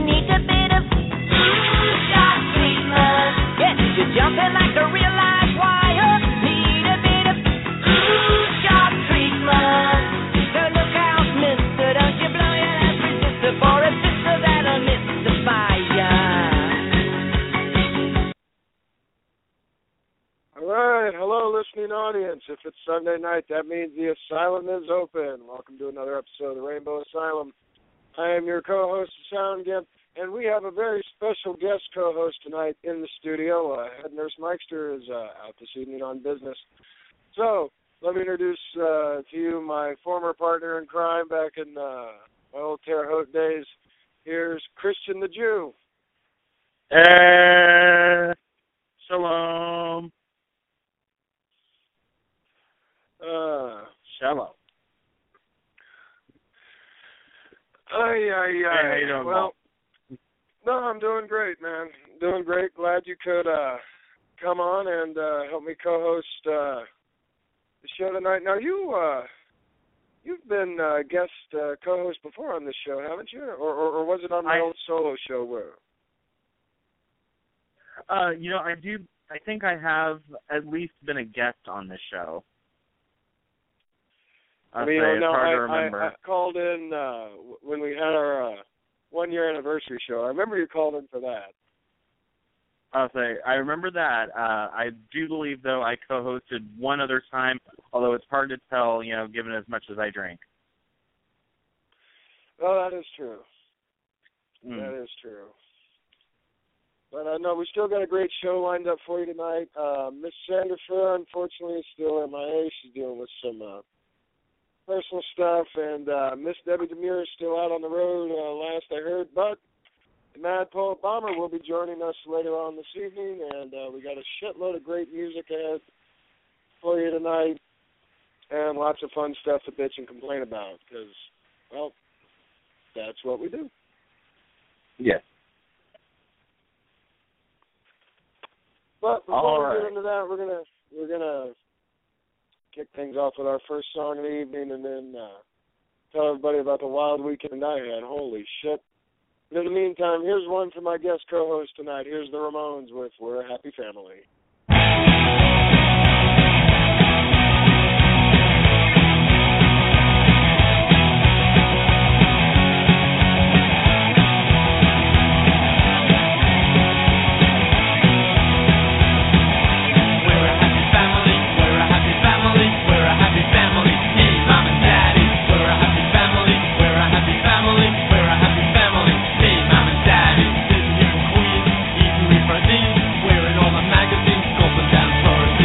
need a bit of shock treatment. Yes, you're jumping like a real live wire. Need a bit of shock treatment. So look out, mister, don't you blow your last resistor for a sister that'll mystify ya. All right, hello, listening audience. If it's Sunday night, that means the asylum is open. Welcome to another episode of the Rainbow Asylum. I am your co-host, Sound Gimp, and we have a very special guest co-host tonight in the studio. Head Nurse Meister is out this evening on business. So, let me introduce to you my former partner in crime back in my old Terre Haute days. Here's Christian the Jew. Shalom. Shalom. How you doing, well, no, I'm doing great, man. Doing great. Glad you could come on and help me co-host the show tonight. Now, you've been guest co-host before on this show, haven't you? Or was it on my old solo show? Where? I do. I think I have at least been a guest on this show. I called in when we had our 1-year anniversary show. I remember you called in for that. I remember that. I do believe, though, I co-hosted one other time, although it's hard to tell, given as much as I drink. Oh, that is true. That is true. But no, we still got a great show lined up for you tonight. Miss Sandra Fair, unfortunately, is still MIA. She's dealing with some personal stuff, and Miss Debbie Demure is still out on the road, last I heard. But the Mad Poet Bomber will be joining us later on this evening, and we got a shitload of great music ahead for you tonight, and lots of fun stuff to bitch and complain about, because, well, that's what we do. Yes. But before we get into that, we're gonna kick things off with our first song of the evening, and then tell everybody about the wild weekend I had. Holy shit. But in the meantime, here's one for my guest co-host tonight. Here's the Ramones with We're a Happy Family. Wearing all the magazines, scoping down tourists.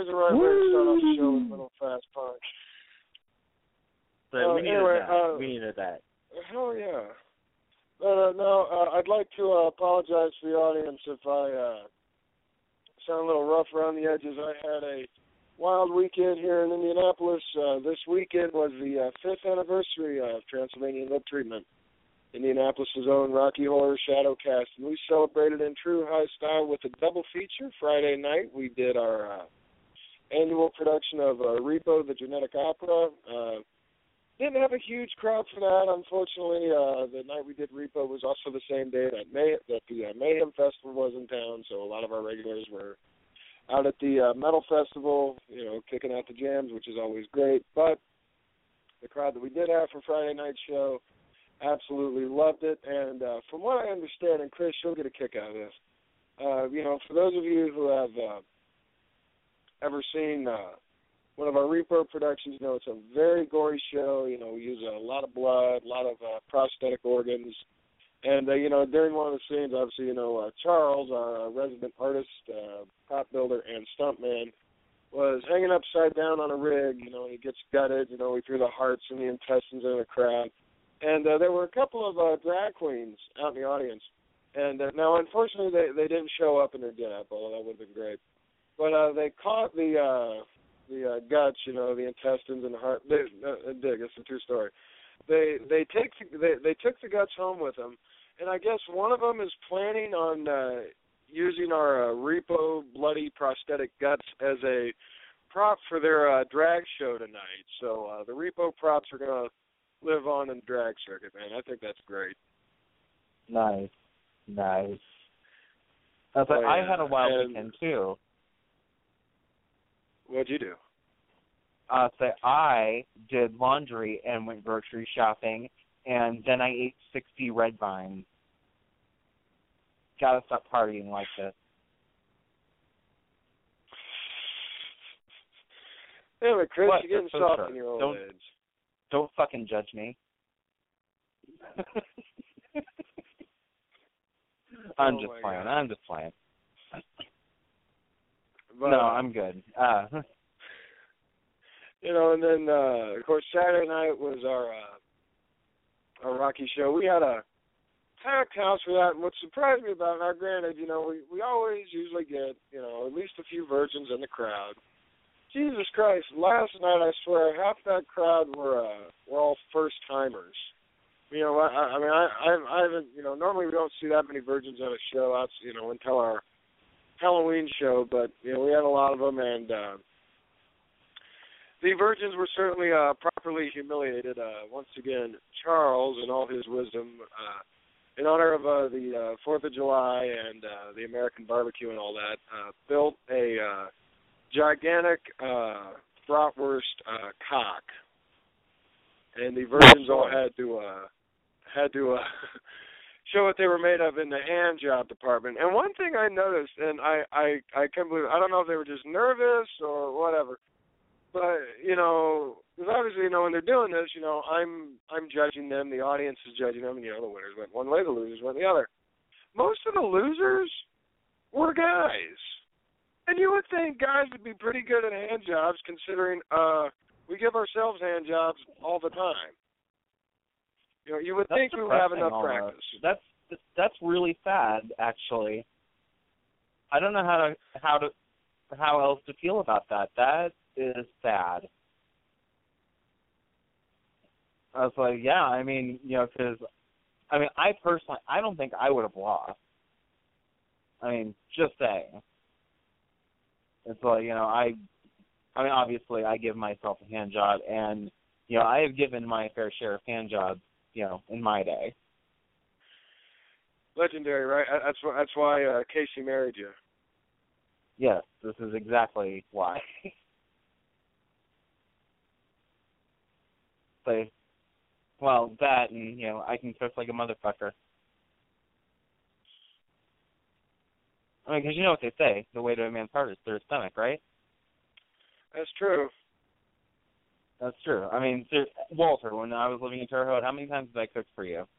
always the right way to start off the show with a little fast punch. So we needed that. We needed that. Hell yeah. But no, I'd like to apologize to the audience if I sound a little rough around the edges. I had a wild weekend here in Indianapolis. This weekend was the 5th anniversary of Transylvania Lip Treatment, Indianapolis' own Rocky Horror Shadowcast. And we celebrated in true high style with a double feature. Friday night, we did our annual production of Repo, the Genetic Opera. Didn't have a huge crowd for that, unfortunately. The night we did Repo was also the same day that the Mayhem Festival was in town, so a lot of our regulars were out at the Metal Festival, kicking out the jams, which is always great. But the crowd that we did have for Friday night show absolutely loved it. And from what I understand, and Chris, you'll get a kick out of this, for those of you who have ever seen one of our Repo productions, it's a very gory show. We use a lot of blood, a lot of prosthetic organs. And, during one of the scenes, obviously, Charles, our resident artist, prop builder, and stuntman, was hanging upside down on a rig. He gets gutted. We threw the hearts and the intestines in the crowd. And there were a couple of drag queens out in the audience. And now, unfortunately, they didn't show up in their get-up, although that would have been great. But they caught the guts, the intestines and the heart. Dig, it's a true story. They took the guts home with them, and I guess one of them is planning on using our Repo bloody prosthetic guts as a prop for their drag show tonight. So the Repo props are going to live on in the drag circuit, man. I think that's great. Nice. I had a wild weekend too. What'd you do? I did laundry and went grocery shopping, and then I ate 60 red vines. Gotta stop partying like this. Anyway, Chris, what? you're getting so soft sure. in your old age. Don't fucking judge me. I'm just playing. But, no, I'm good. And then, of course, Saturday night was our Rocky show. We had a packed house for that, and what surprised me about it, now granted, we always usually get, at least a few virgins in the crowd. Jesus Christ, last night, I swear, half that crowd were all first-timers. I haven't, normally we don't see that many virgins at a show, until our Halloween show, but, we had a lot of them, and the virgins were certainly properly humiliated. Once again, Charles, in all his wisdom, in honor of the 4th of July and the American barbecue and all that, built a gigantic bratwurst cock. And the virgins all had to show what they were made of in the hand job department. And one thing I noticed, and I can't believe it, I don't know if they were just nervous or whatever, but, because obviously, when they're doing this, I'm judging them, the audience is judging them, and, the winners went one way, the losers went the other. Most of the losers were guys. And you would think guys would be pretty good at hand jobs, considering we give ourselves hand jobs all the time. You would think we would have enough practice. That's really sad, actually. I don't know how else to feel about that. That is sad. I was like, yeah, because, I personally, I don't think I would have lost. Just saying. It's like, obviously I give myself a hand job, and, I have given my fair share of hand jobs, in my day. Legendary, right? That's why Casey married you. Yes, this is exactly why. That, and, I can cook like a motherfucker. Because you know what they say, the way to a man's heart is through his stomach, right? That's true. That's true. Walter, when I was living in Terre Haute, how many times did I cook for you?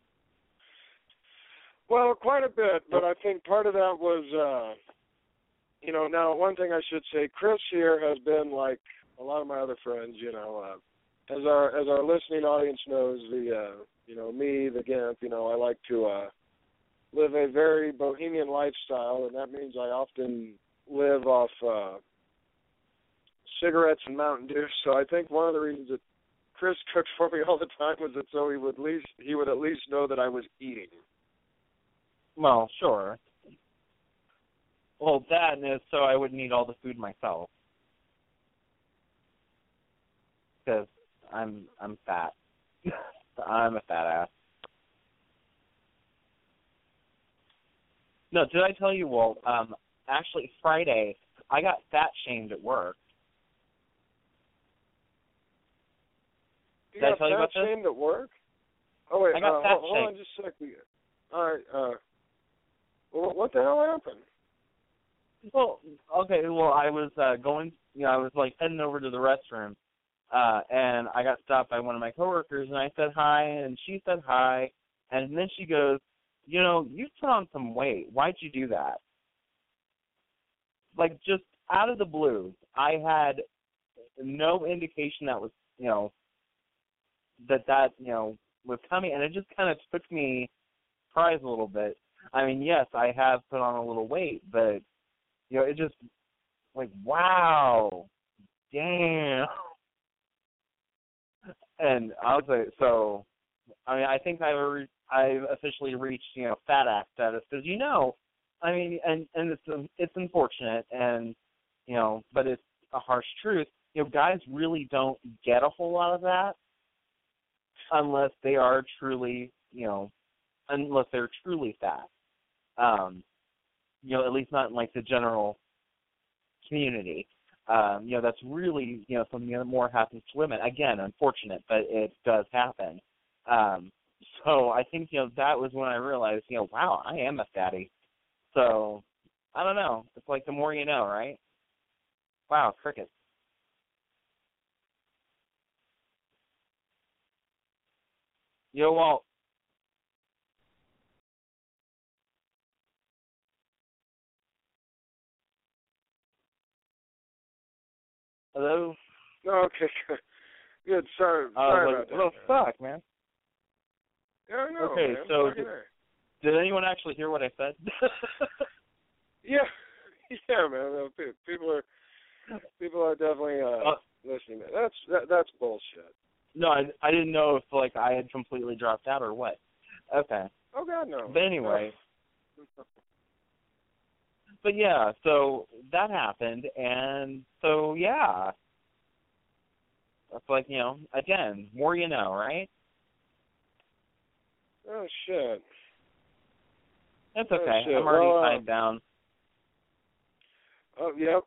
Well, quite a bit, but I think part of that was now one thing I should say, Chris here has been like a lot of my other friends, as our listening audience knows, me, the Gimp, I like to live a very bohemian lifestyle, and that means I often live off cigarettes and Mountain Dew. So I think one of the reasons that Chris cooked for me all the time was that so he would at least know that I was eating. Well, sure. Well, that is so I wouldn't eat all the food myself, because I'm fat. I'm a fat ass. No, did I tell you, Walt? Actually, Friday I got fat shamed at work. Did I tell you about this? You got fat shamed at work? Oh wait, I got fat hold on just a second. All right. What the hell happened? Well, okay. Well, I was going. I was like heading over to the restroom, and I got stopped by one of my coworkers, and I said hi, and she said hi, and then she goes, you put on some weight. Why'd you do that? Like, just out of the blue, I had no indication that was, that was coming, and it just kind of took me surprise a little bit. I mean, yes, I have put on a little weight, but, it just, like, wow, damn. And I was like, so, I mean, I think I've officially reached, fat ass status, because, I mean, and it's unfortunate, and, but it's a harsh truth. Guys really don't get a whole lot of that unless they are truly, unless they're truly fat. At least not in, like, the general community. That's really, something that more happens to women. Again, unfortunate, but it does happen. So I think, that was when I realized, wow, I am a fatty. So, I don't know. It's like the more you know, right? Wow, crickets. Walt. Hello? Okay, good. Sorry about that. What the fuck, man? Yeah, I know. Okay, man. so did anyone actually hear what I said? Yeah, man. People are definitely listening. That's bullshit. No, I didn't know if like I had completely dropped out or what. Okay. Oh God, no. But anyway. But yeah, so that happened, and so yeah. That's like, again, more you know, right? Oh shit. That's okay. Oh, shit. I'm already tied down. Oh, yep.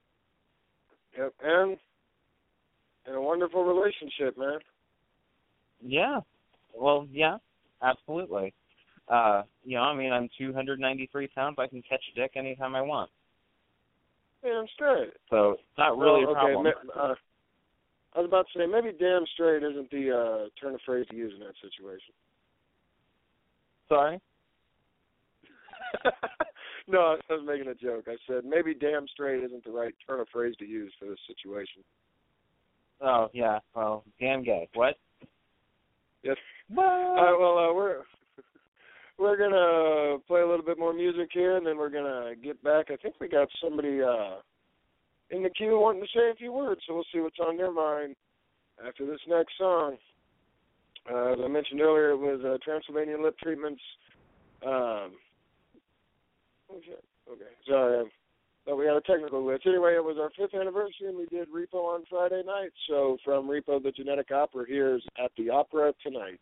And a wonderful relationship, man. Yeah. Well, yeah, absolutely. I mean, I'm 293 pounds. I can catch a dick anytime I want. Damn straight. So it's not really a problem. I was about to say, maybe damn straight isn't the turn of phrase to use in that situation. Sorry? No, I was making a joke. I said maybe damn straight isn't the right turn of phrase to use for this situation. Oh, yeah. Well, damn gay. What? Yes. All right, well, we're going to play a little bit more music here, and then we're going to get back. I think we got somebody in the queue wanting to say a few words, so we'll see what's on their mind after this next song. As I mentioned earlier, it was Transylvanian Lip Treatments. Okay. Sorry, but we had a technical glitch. Anyway, it was our 5th anniversary, and we did Repo on Friday night. So from Repo the Genetic Opera, here's At the Opera Tonight.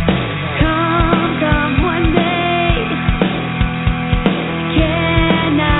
Can I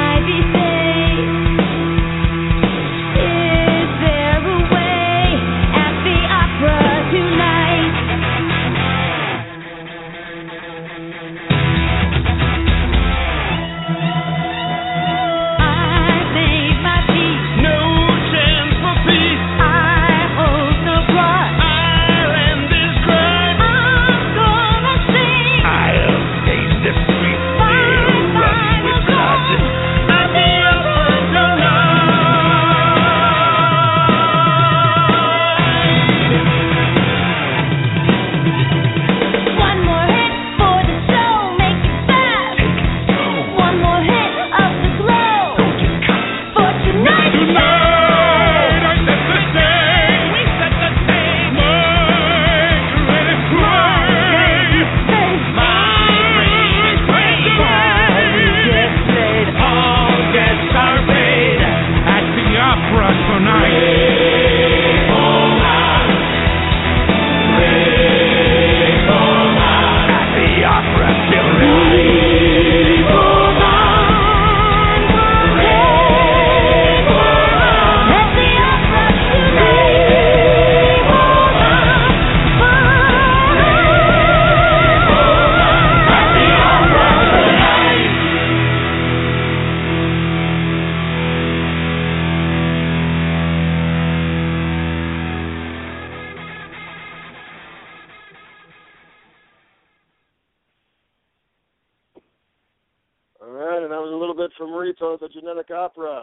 bit from Repo, the Genetic Opera.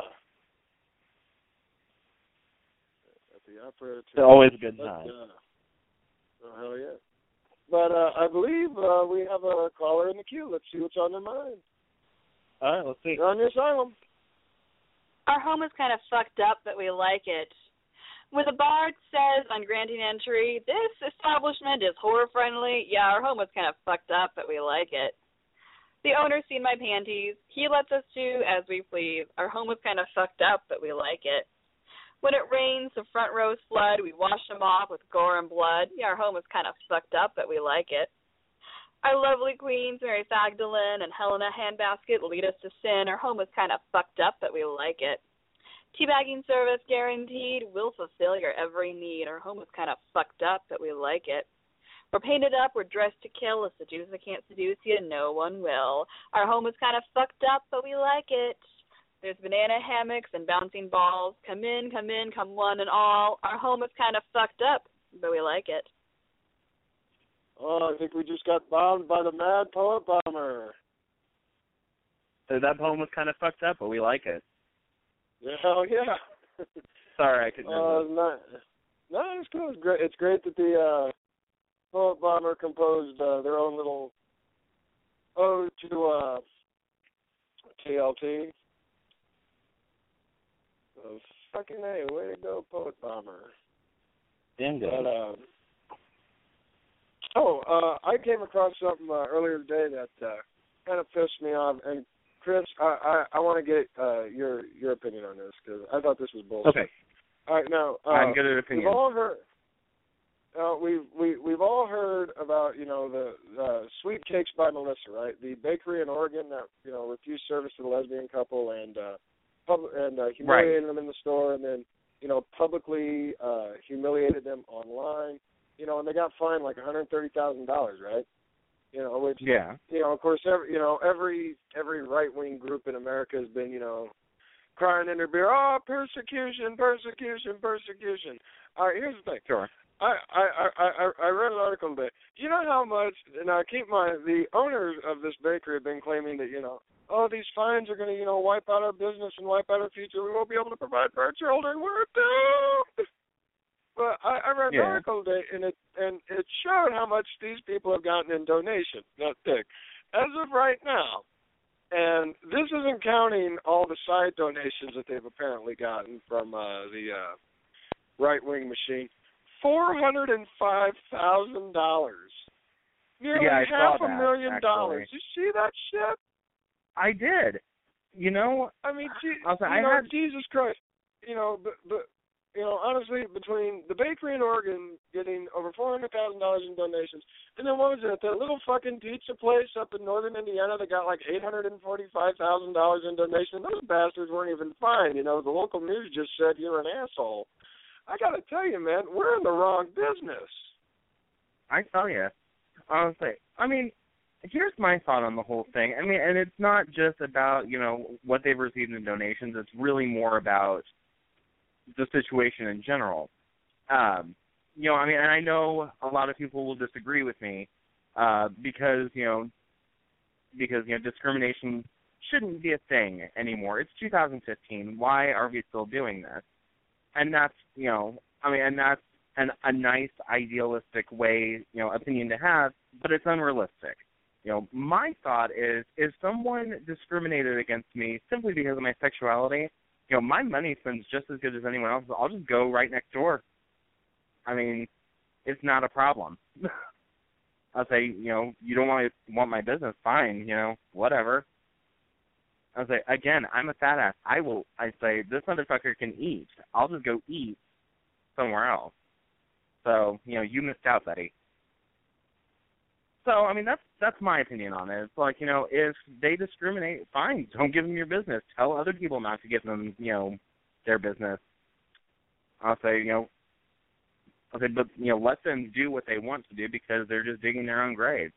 At the opera. It's always a good time. Oh, hell yeah. But I believe we have a caller in the queue. Let's see what's on their mind. All right, let's see. You're on the asylum. Our home is kind of fucked up, but we like it. With a bard says on granting entry, this establishment is horror-friendly. Yeah, our home is kind of fucked up, but we like it. The owner's seen my panties. He lets us do as we please. Our home is kind of fucked up, but we like it. When it rains, the front rows flood. We wash them off with gore and blood. Yeah, our home is kind of fucked up, but we like it. Our lovely queens, Mary Magdalene and Helena Handbasket, lead us to sin. Our home is kind of fucked up, but we like it. Teabagging service guaranteed. We'll fulfill your every need. Our home is kind of fucked up, but we like it. We're painted up. We're dressed to kill. A seducer can't seduce you. No one will. Our home is kind of fucked up, but we like it. There's banana hammocks and bouncing balls. Come in, come one and all. Our home is kind of fucked up, but we like it. Oh, I think we just got bombed by the Mad Poet Bomber. So that poem was kind of fucked up, but we like it. Yeah, hell yeah. Sorry, I couldn't. No, it's cool. It's great. It's great that the Poet Bomber composed their own little ode to TLT. So fucking A, way to go, Poet Bomber. Damn good. But, I came across something earlier today that kind of pissed me off. And Chris, I want to get your opinion on this because I thought this was bullshit. Okay. All right, now I'm good at opinion. We've all heard. We've all heard about the Sweet Cakes by Melissa, right? The bakery in Oregon that refused service to the lesbian couple and humiliated them in the store, and then publicly humiliated them online. And they got fined like $130,000, right? Which of course every right wing group in America has been crying in their beer, oh, persecution. All right, here's the thing. Sure. I read an article today. Do you know how much? Now keep in mind, the owners of this bakery have been claiming that these fines are going to wipe out our business and wipe out our future. We won't be able to provide for our children. We're doomed. But I read an article today, and it showed how much these people have gotten in donations. Not thick. As of right now, and this isn't counting all the side donations that they've apparently gotten from the right-wing machine, $405,000. Nearly $500,000. You see that shit? I did. I mean, Jesus Christ. Honestly, between the bakery in Oregon getting over $400,000 in donations, and then what was it, that little fucking pizza place up in northern Indiana that got like $845,000 in donations, those bastards weren't even fined. The local news just said you're an asshole. I got to tell you, man, we're in the wrong business. I tell you. Honestly, I mean, here's my thought on the whole thing. I mean, and it's not just about, what they've received in donations. It's really more about the situation in general. I mean, and I know a lot of people will disagree with me because discrimination shouldn't be a thing anymore. It's 2015. Why are we still doing this? And that's, and that's a nice, idealistic way, opinion to have, but it's unrealistic. My thought is, if someone discriminated against me simply because of my sexuality, my money spends just as good as anyone else. I'll just go right next door. I mean, it's not a problem. I'll say, you don't want my business, fine, whatever. I'll say, again, I'm a fat ass. I say, this motherfucker can eat. I'll just go eat somewhere else. So, you missed out, buddy. So, I mean, that's my opinion on it. It's like, if they discriminate, fine, don't give them your business. Tell other people not to give them, their business. I'll say, but, let them do what they want to do because they're just digging their own grave.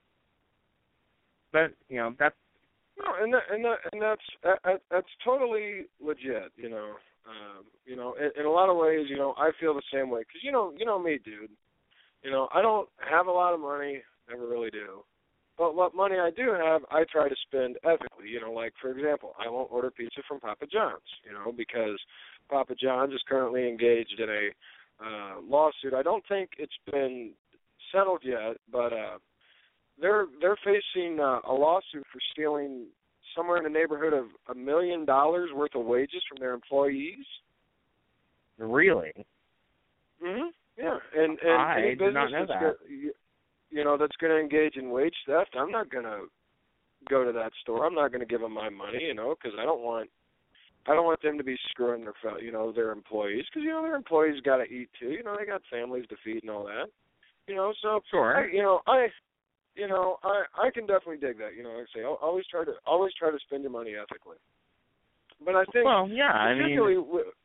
But, that's... No, and that's totally legit, in a lot of ways, I feel the same way. Because, you know me, dude. I don't have a lot of money. Never really do. But what money I do have, I try to spend ethically. Like, for example, I won't order pizza from Papa John's, because Papa John's is currently engaged in a lawsuit. I don't think it's been settled yet, but they're facing a lawsuit for stealing somewhere in the neighborhood of $1 million worth of wages from their employees. Really? Mhm. Yeah. And I any did business not know that. That's going to engage in wage theft, I'm not going to go to that store. I'm not going to give them my money, because I don't want them to be screwing their employees, because their employees got to eat too. They got families to feed and all that. So sure. I can definitely dig that. Like I say, always try to spend your money ethically. But I think, particularly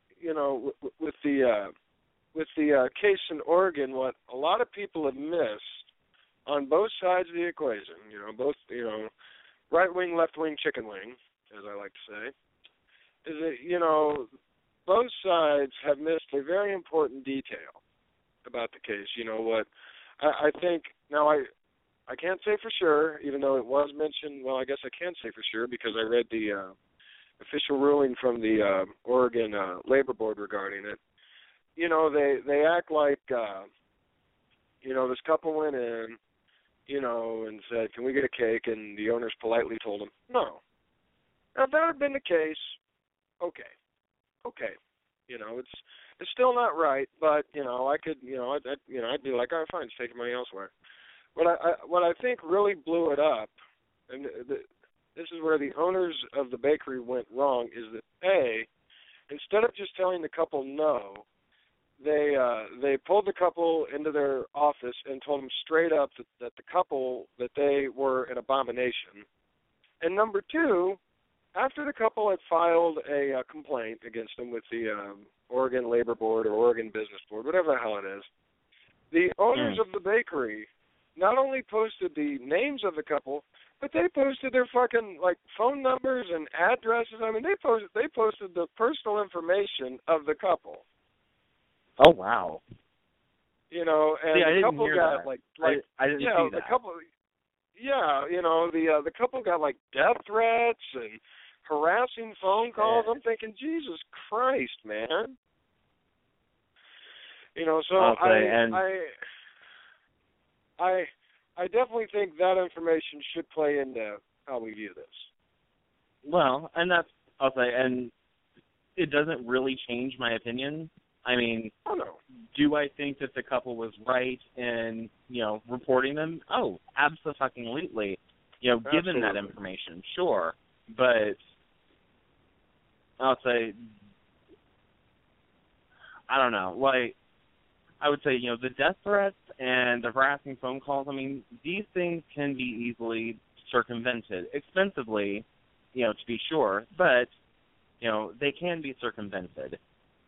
with the case in Oregon, what a lot of people have missed on both sides of the equation, both right wing, left wing, chicken wing, as I like to say, is that both sides have missed a very important detail about the case. What I think now, I can't say for sure, even though it was mentioned. Well, I guess I can say for sure because I read the official ruling from the Oregon Labor Board regarding it. They act like this couple went in, and said, "Can we get a cake?" And the owners politely told them no. Now, if that had been the case, okay, it's still not right, but I could, I'd be like, "All right, fine, just take your money elsewhere." What I think really blew it up, and this is where the owners of the bakery went wrong, is that instead of just telling the couple no, they pulled the couple into their office and told them straight up that the couple, that they were an abomination. And number two, after the couple had filed a complaint against them with the Oregon Labor Board or Oregon Business Board, whatever the hell it is, the owners of the bakery not only posted the names of the couple, but they posted their fucking phone numbers and addresses. I mean, they posted the personal information of the couple. Oh wow! And the couple got that. I didn't see that. The couple, the couple got death threats and harassing phone calls. I'm thinking, Jesus Christ, man. So I definitely think that information should play into how we view this. Well, and I'll say, and it doesn't really change my opinion. I mean, do I think that the couple was right in, reporting them? Oh, absolutely. Given that information, sure. But I'll say, I don't know. I would say, the death threats and the harassing phone calls, I mean, these things can be easily circumvented. Expensively, to be sure, but, they can be circumvented.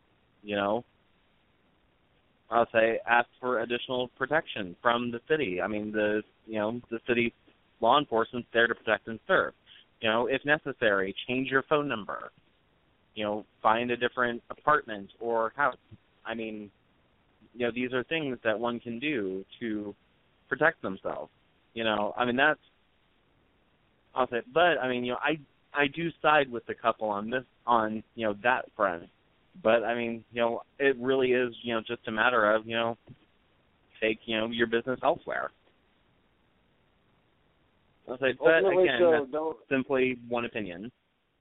I'll say ask for additional protection from the city. I mean, the city law enforcement's there to protect and serve. If necessary, change your phone number. Find a different apartment or house. I mean, these are things that one can do to protect themselves. I mean, that's, I'll say, but I mean, I do side with the couple on that front. But I mean, it really is, just a matter of, take, your business elsewhere. I'll say, but again, that's simply one opinion.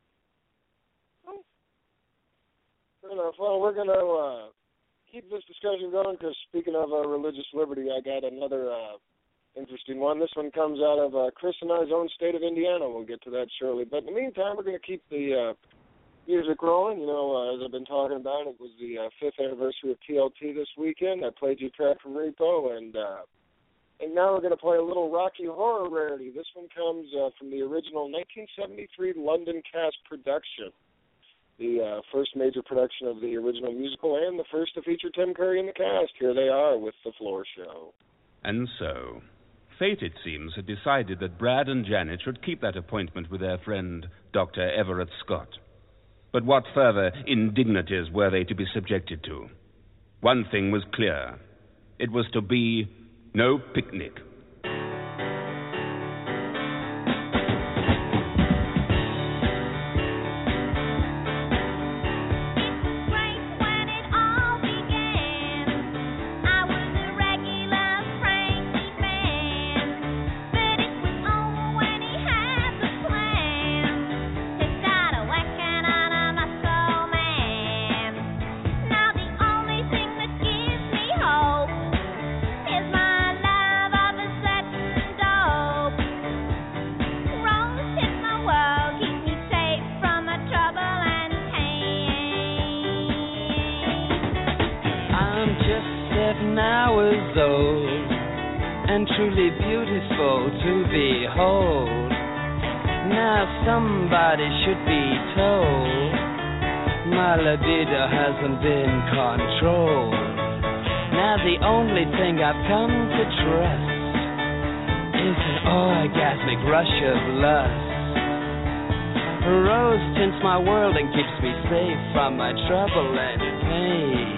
Fair enough. Well, we're going to keep this discussion going because speaking of religious liberty, I got another interesting one. This one comes out of Chris and I's own state of Indiana. We'll get to that shortly. But in the meantime, we're going to keep the music rolling. As I've been talking about, it was the 5th anniversary of TLT this weekend. I played you a track from Repo, and now we're going to play a little Rocky Horror rarity. This one comes from the original 1973 London cast production, the first major production of the original musical and the first to feature Tim Curry in the cast. Here they are with The Floor Show. And so, fate, it seems, had decided that Brad and Janet should keep that appointment with their friend, Dr. Everett Scott. But what further indignities were they to be subjected to? One thing was clear. It was to be no picnic. 7 hours old and truly beautiful to behold. Now somebody should be told my libido hasn't been controlled. Now the only thing I've come to trust is an orgasmic rush of lust. Rose tints my world and keeps me safe from my trouble and pain.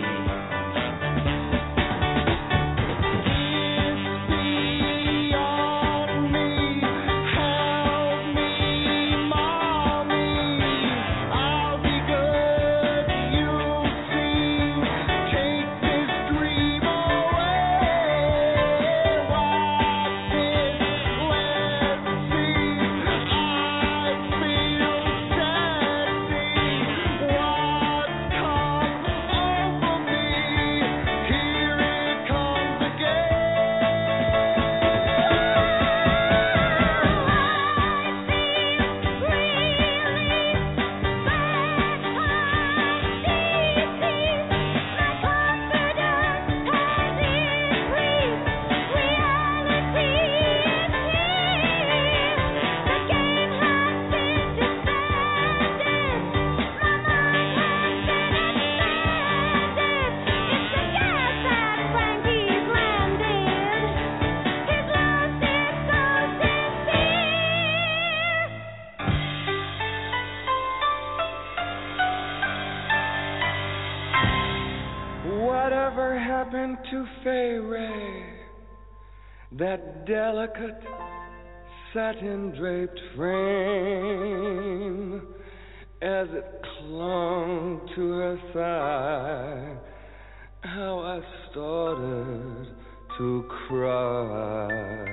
Whatever happened to Fay Ray, that delicate satin-draped frame, as it clung to her thigh, how I started to cry,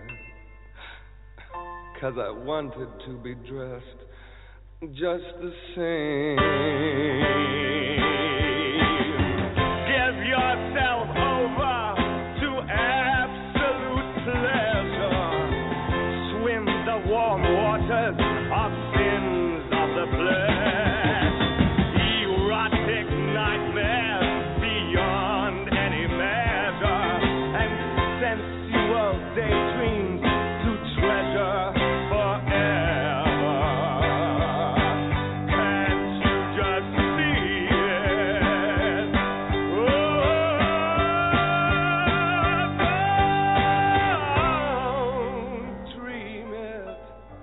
'cause I wanted to be dressed just the same. Give yourself over to absolute pleasure. Swim the warm waters of sins of the flesh. Erotic nightmares beyond any measure, and sensual daydreams to treasure forever. Can't you just see it? Oh, don't dream it.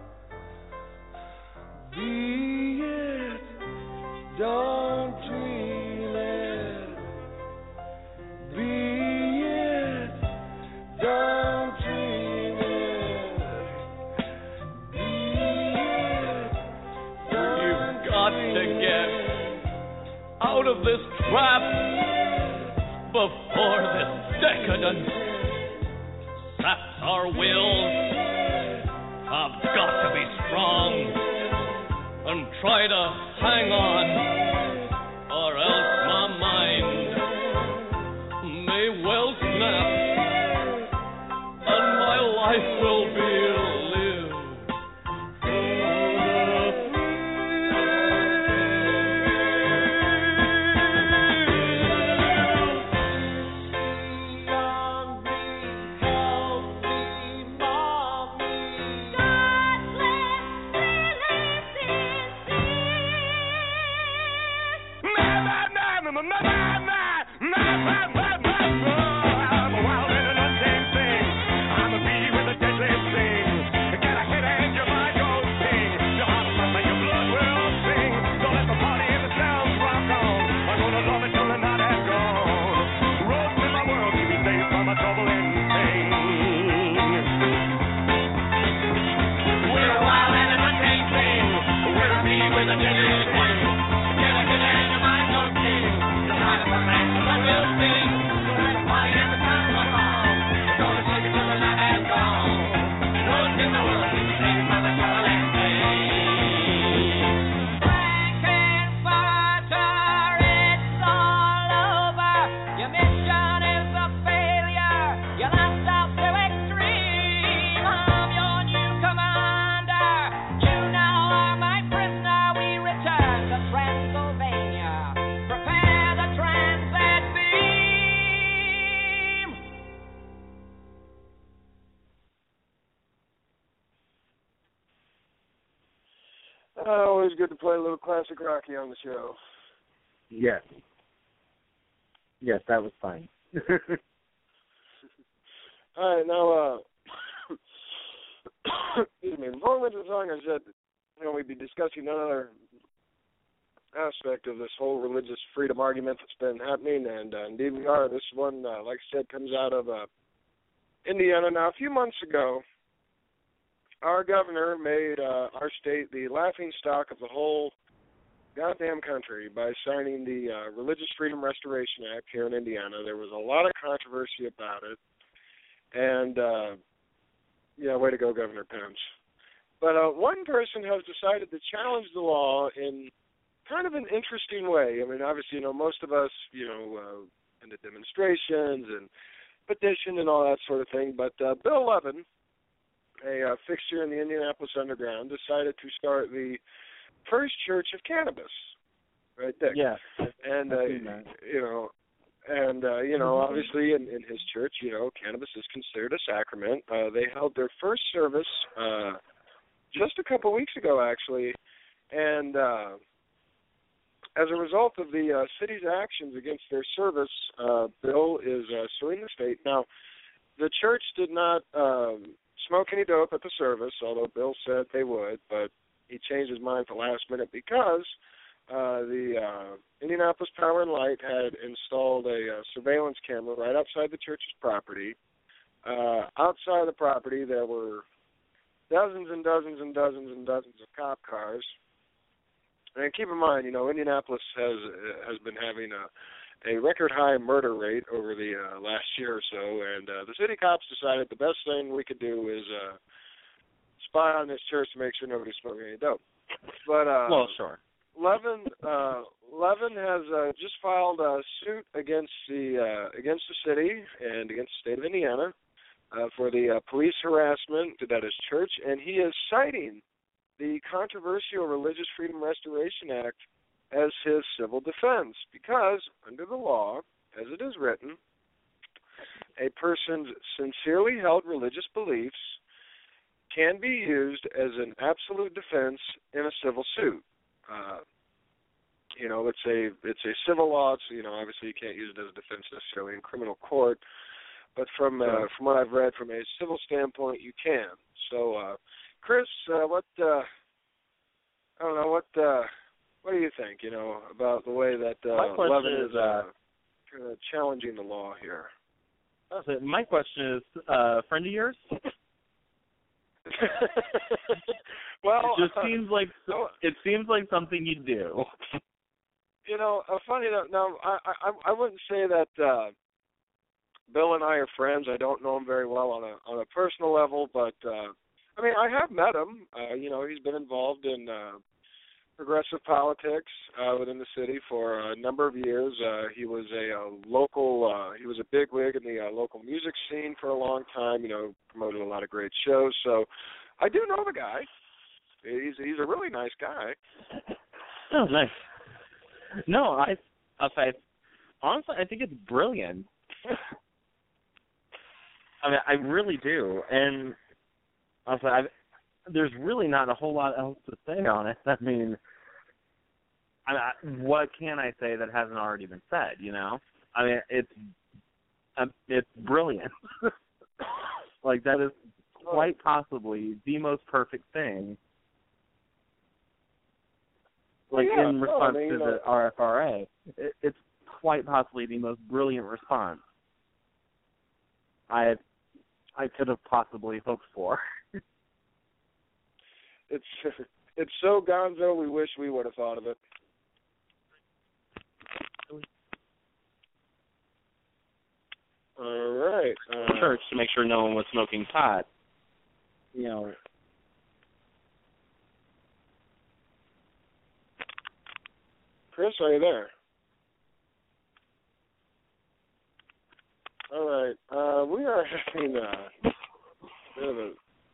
Be it. Don't dream it. Be it. Don't dream it. Be it. You've got to get out of this trap before this decadence saps our wills. I've got to be strong and try to hang on, or else my mind may well snap and my life will be lived Well, Always good to play a little classic Rocky on the show. Yes. Yes, that was fine. All right, now, excuse me. Before we went to the song, I said, we'd be discussing another aspect of this whole religious freedom argument that's been happening, and indeed we are. This one, like I said, comes out of Indiana. Now, a few months ago, our governor made our state the laughingstock of the whole goddamn country by signing the Religious Freedom Restoration Act here in Indiana. There was a lot of controversy about it, and way to go, Governor Pence. But one person has decided to challenge the law in kind of an interesting way. I mean, obviously, most of us, into demonstrations and petition and all that sort of thing. But Bill Levin, a fixture in the Indianapolis Underground, decided to start the first church of cannabis, right there. Yeah. And, obviously in his church, cannabis is considered a sacrament. They held their first service just a couple weeks ago, actually, and as a result of the city's actions against their service, Bill is suing the state. Now, the church did not smoke any dope at the service, although Bill said they would, but he changed his mind at the last minute because the Indianapolis Power and Light had installed a surveillance camera right outside the church's property. Outside the property, there were dozens and dozens and dozens and dozens of cop cars. And keep in mind, Indianapolis has been having a record high murder rate over the last year or so, and the city cops decided the best thing we could do is spy on this church to make sure nobody's smoking any dope. But well, sure. Levin has just filed a suit against the city and against the state of Indiana for the police harassment at his church, and he is citing the controversial Religious Freedom Restoration Act as his civil defense because, under the law, as it is written, a person's sincerely held religious beliefs can be used as an absolute defense in a civil suit. It's a civil law. So, obviously you can't use it as a defense necessarily in criminal court, but from what I've read, from a civil standpoint, you can. So, Chris, what do you think? About the way that Levin is kind of challenging the law here. My question is, friend of yours? Well, it seems like something you do. Funny enough, now I wouldn't say that Bill and I are friends. I don't know him very well on a personal level, but I have met him. He's been involved in progressive politics within the city for a number of years. He was a he was a bigwig in the local music scene for a long time. Promoted a lot of great shows. So I do know the guy. He's a really nice guy. Oh, nice. No, honestly, I think it's brilliant. I really do, and there's really not a whole lot else to say on it. What can I say that hasn't already been said? It's brilliant. That is quite possibly the most perfect thing. In response to the RFRA, it's quite possibly the most brilliant response I could have possibly hoped for. It's so gonzo, we wish we would have thought of it. All right. Church to make sure no one was smoking pot. Chris, are you there? All right. We are having a bit of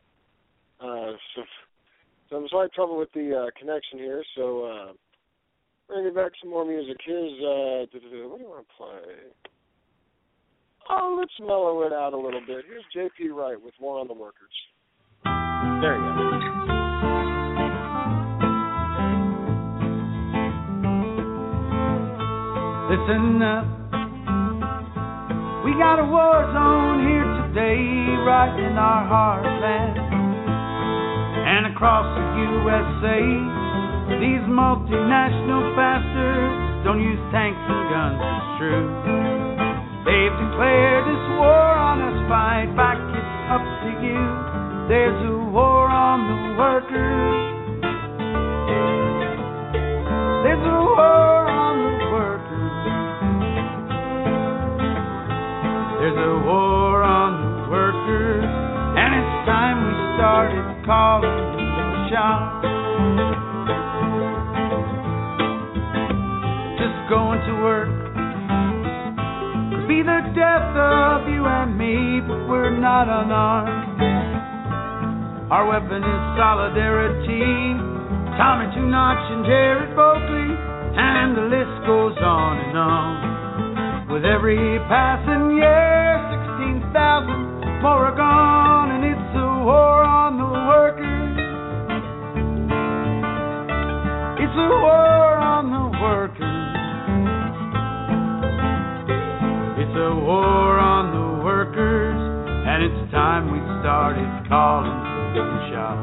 some slight trouble with the connection here, so bringing back some more music. Here's, what do you want to play? Oh, let's mellow it out a little bit. Here's J.P. Wright with War on the Workers. There you go. listen up. We got a war zone here today, right in our heartland. And across the USA, these multinational bastards don't use tanks and guns, it's true. They've declared this war on us, fight back, it's up to you. There's a war on the workers. There's a war on the workers. There's a war on the workers. And it's time we started calling the shots. Just going to work could be the death of you and me, but we're not unarmed. Our weapon is solidarity. Tommy Two Notch and Jared Boakley, and the list goes on and on. With every passing year, 16,000 more are gone, and it's a war on the workers. It's a war on the workers. It's a war on the workers, and it's time we started calling the shots.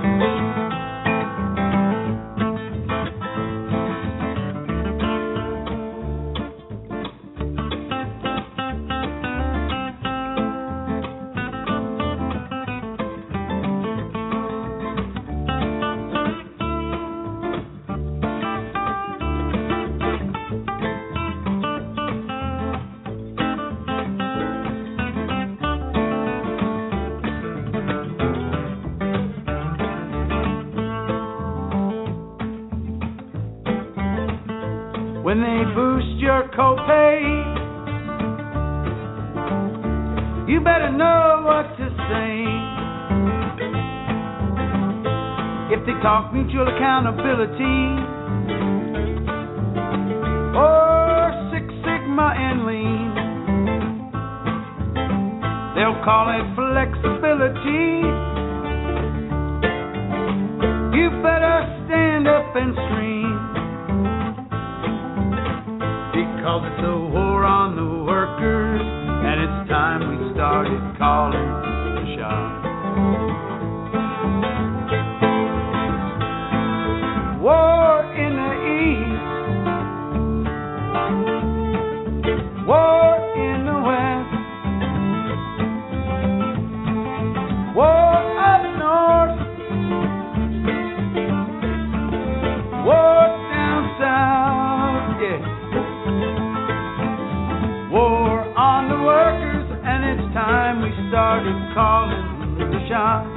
When they boost your copay, you better know what to say. If they talk mutual accountability or Six Sigma and lean, they'll call it flexibility. You better stand up and scream, because it's a war on the workers, and it's time we started calling the shots. War in the east, war in the west, war up north, war down south, yeah. War on the workers, and it's time we started calling the shots.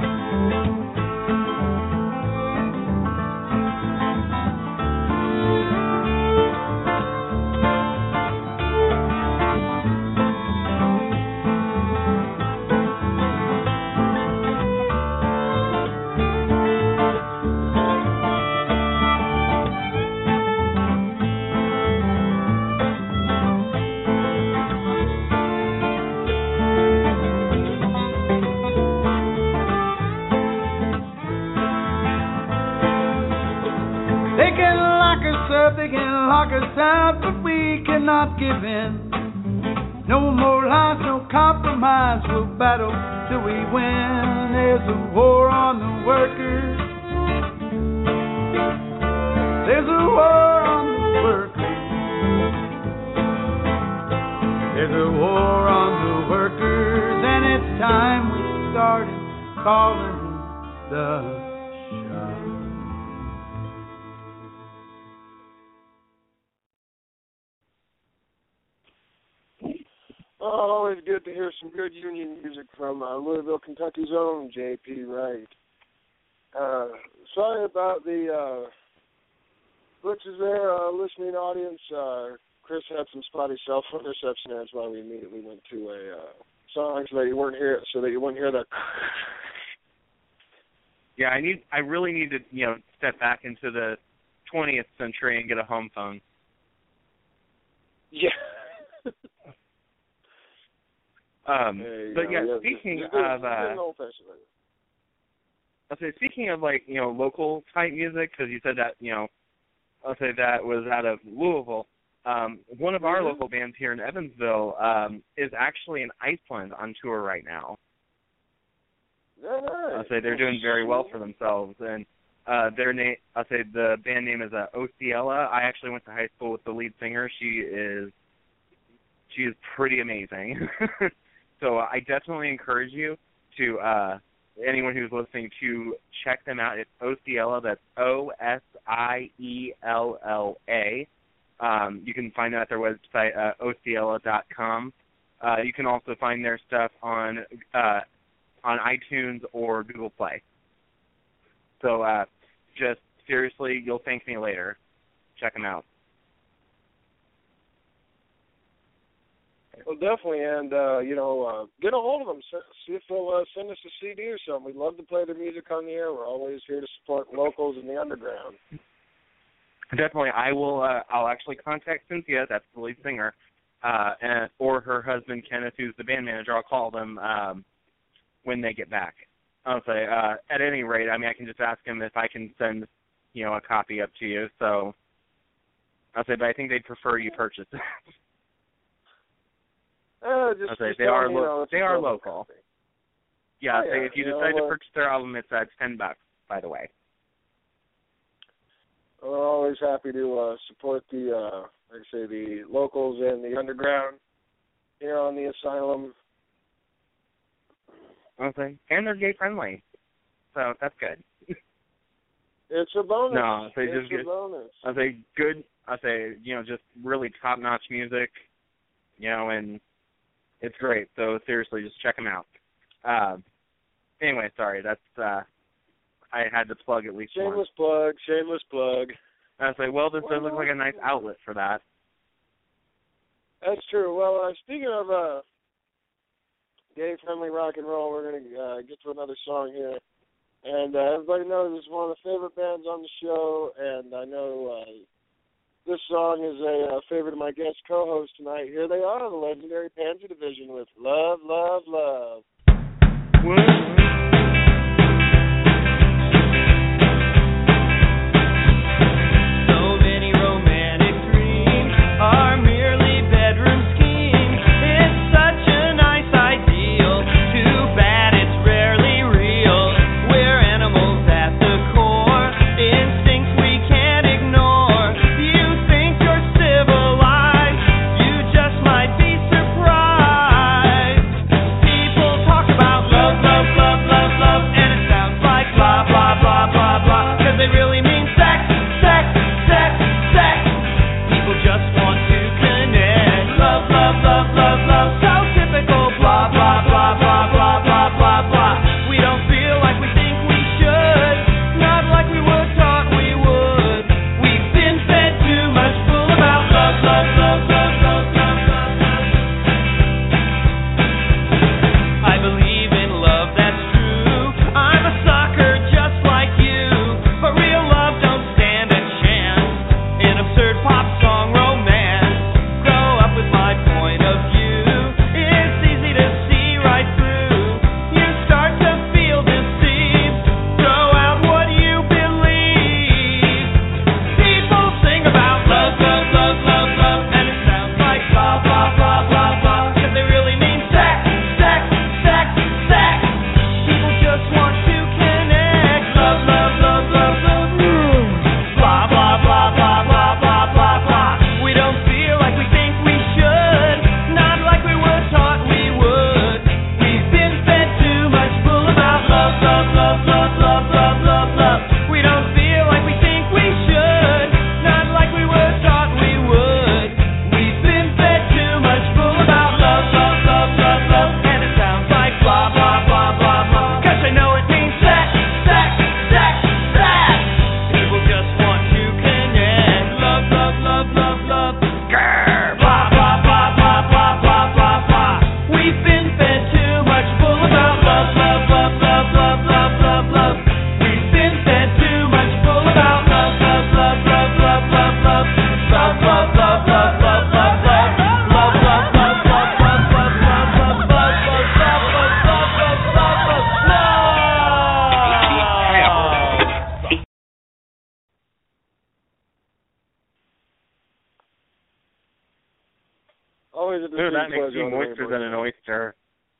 They can lock us out, but we cannot give in. No more lies, no compromise. We'll battle till we win. There's a war on the workers. There's a war on the workers. There's a war on the workers, and it's time we started calling the shots. Oh, always good to hear some good union music from Louisville, Kentucky's own J.P. Wright. Sorry about the glitches there, listening audience. Chris had some spotty cell phone reception. That's why we immediately went to a song so that you wouldn't hear that. Yeah, I really need to step back into the 20th century and get a home phone. Yeah. But yeah, speaking of speaking of local type music, because you said that I'll say that was out of Louisville. one of our local bands here in Evansville is actually in Iceland on tour right now. Nice. I'll say they're doing very well for themselves, and their name, I'll say the band name is Ociela. I actually went to high school with the lead singer. She is pretty amazing. So I definitely encourage you to anyone who's listening to check them out. It's Ociela. That's Osiella. You can find them at their website, ociela.com. You can also find their stuff on iTunes or Google Play. So just seriously, you'll thank me later. Check them out. Well, definitely, and get a hold of them. See if they'll send us a CD or something. We'd love to play their music on the air. We're always here to support locals in the underground. Definitely, I will. I'll actually contact Cynthia, that's the lead singer, or her husband Kenneth, who's the band manager. I'll call them when they get back. I'll say, at any rate, I mean, I can just ask him if I can send, a copy up to you. So I'll say, but I think they'd prefer you purchase it. I'll say they are local. Yeah, say if you decide to purchase their album, it's $10, by the way. We're always happy to support the locals and the underground here on the Asylum. Okay, and they're gay friendly, so that's good. It's a bonus. No, it's a bonus. I say good. I say just really top notch music, and it's great. So seriously, just check them out. Anyway, sorry, that's I had to plug at least shameless one. Shameless plug. I was like, well, this does look like a nice outlet for that. That's true. Well, speaking of gay-friendly rock and roll, we're going to get to another song here. And everybody knows it's one of the favorite bands on the show, and I know this song is a favorite of my guest co-host tonight. Here they are, the legendary Pansy Division with Love, Love, Love. Are merely bedroom schemes. It's such a nice ideal. Too bad it's rarely real. We're animals at the core. Instincts we can't ignore. You think you're civilized. You just might be surprised. People talk about love, love, love, love. the Ooh, sea that makes pleasure you on the moister Rainbow than an oyster.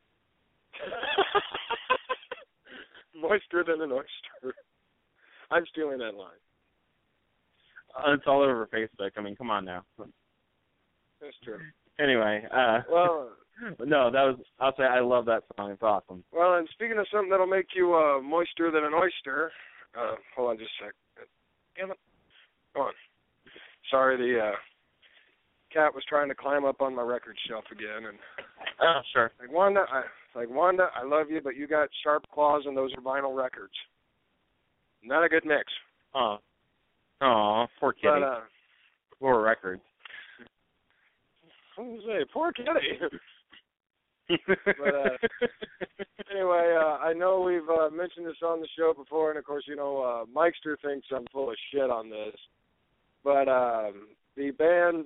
Moister than an oyster. I'm stealing that line. It's all over Facebook. I mean, come on now. That's true. Anyway, Well, no, I'll say I love that song. It's awesome. well, and speaking of something that'll make you moister than an oyster, hold on just a sec. Damn it. Go on. Sorry, the cat was trying to climb up on my record shelf again, and Oh, sure. like Wanda, I love you, but you got sharp claws, and those are vinyl records. Not a good mix. Oh, poor kitty. But Poor records. I was gonna say, poor kitty. But anyway, I know we've mentioned this on the show before, and of course, you know, Mikester thinks I'm full of shit on this. But the band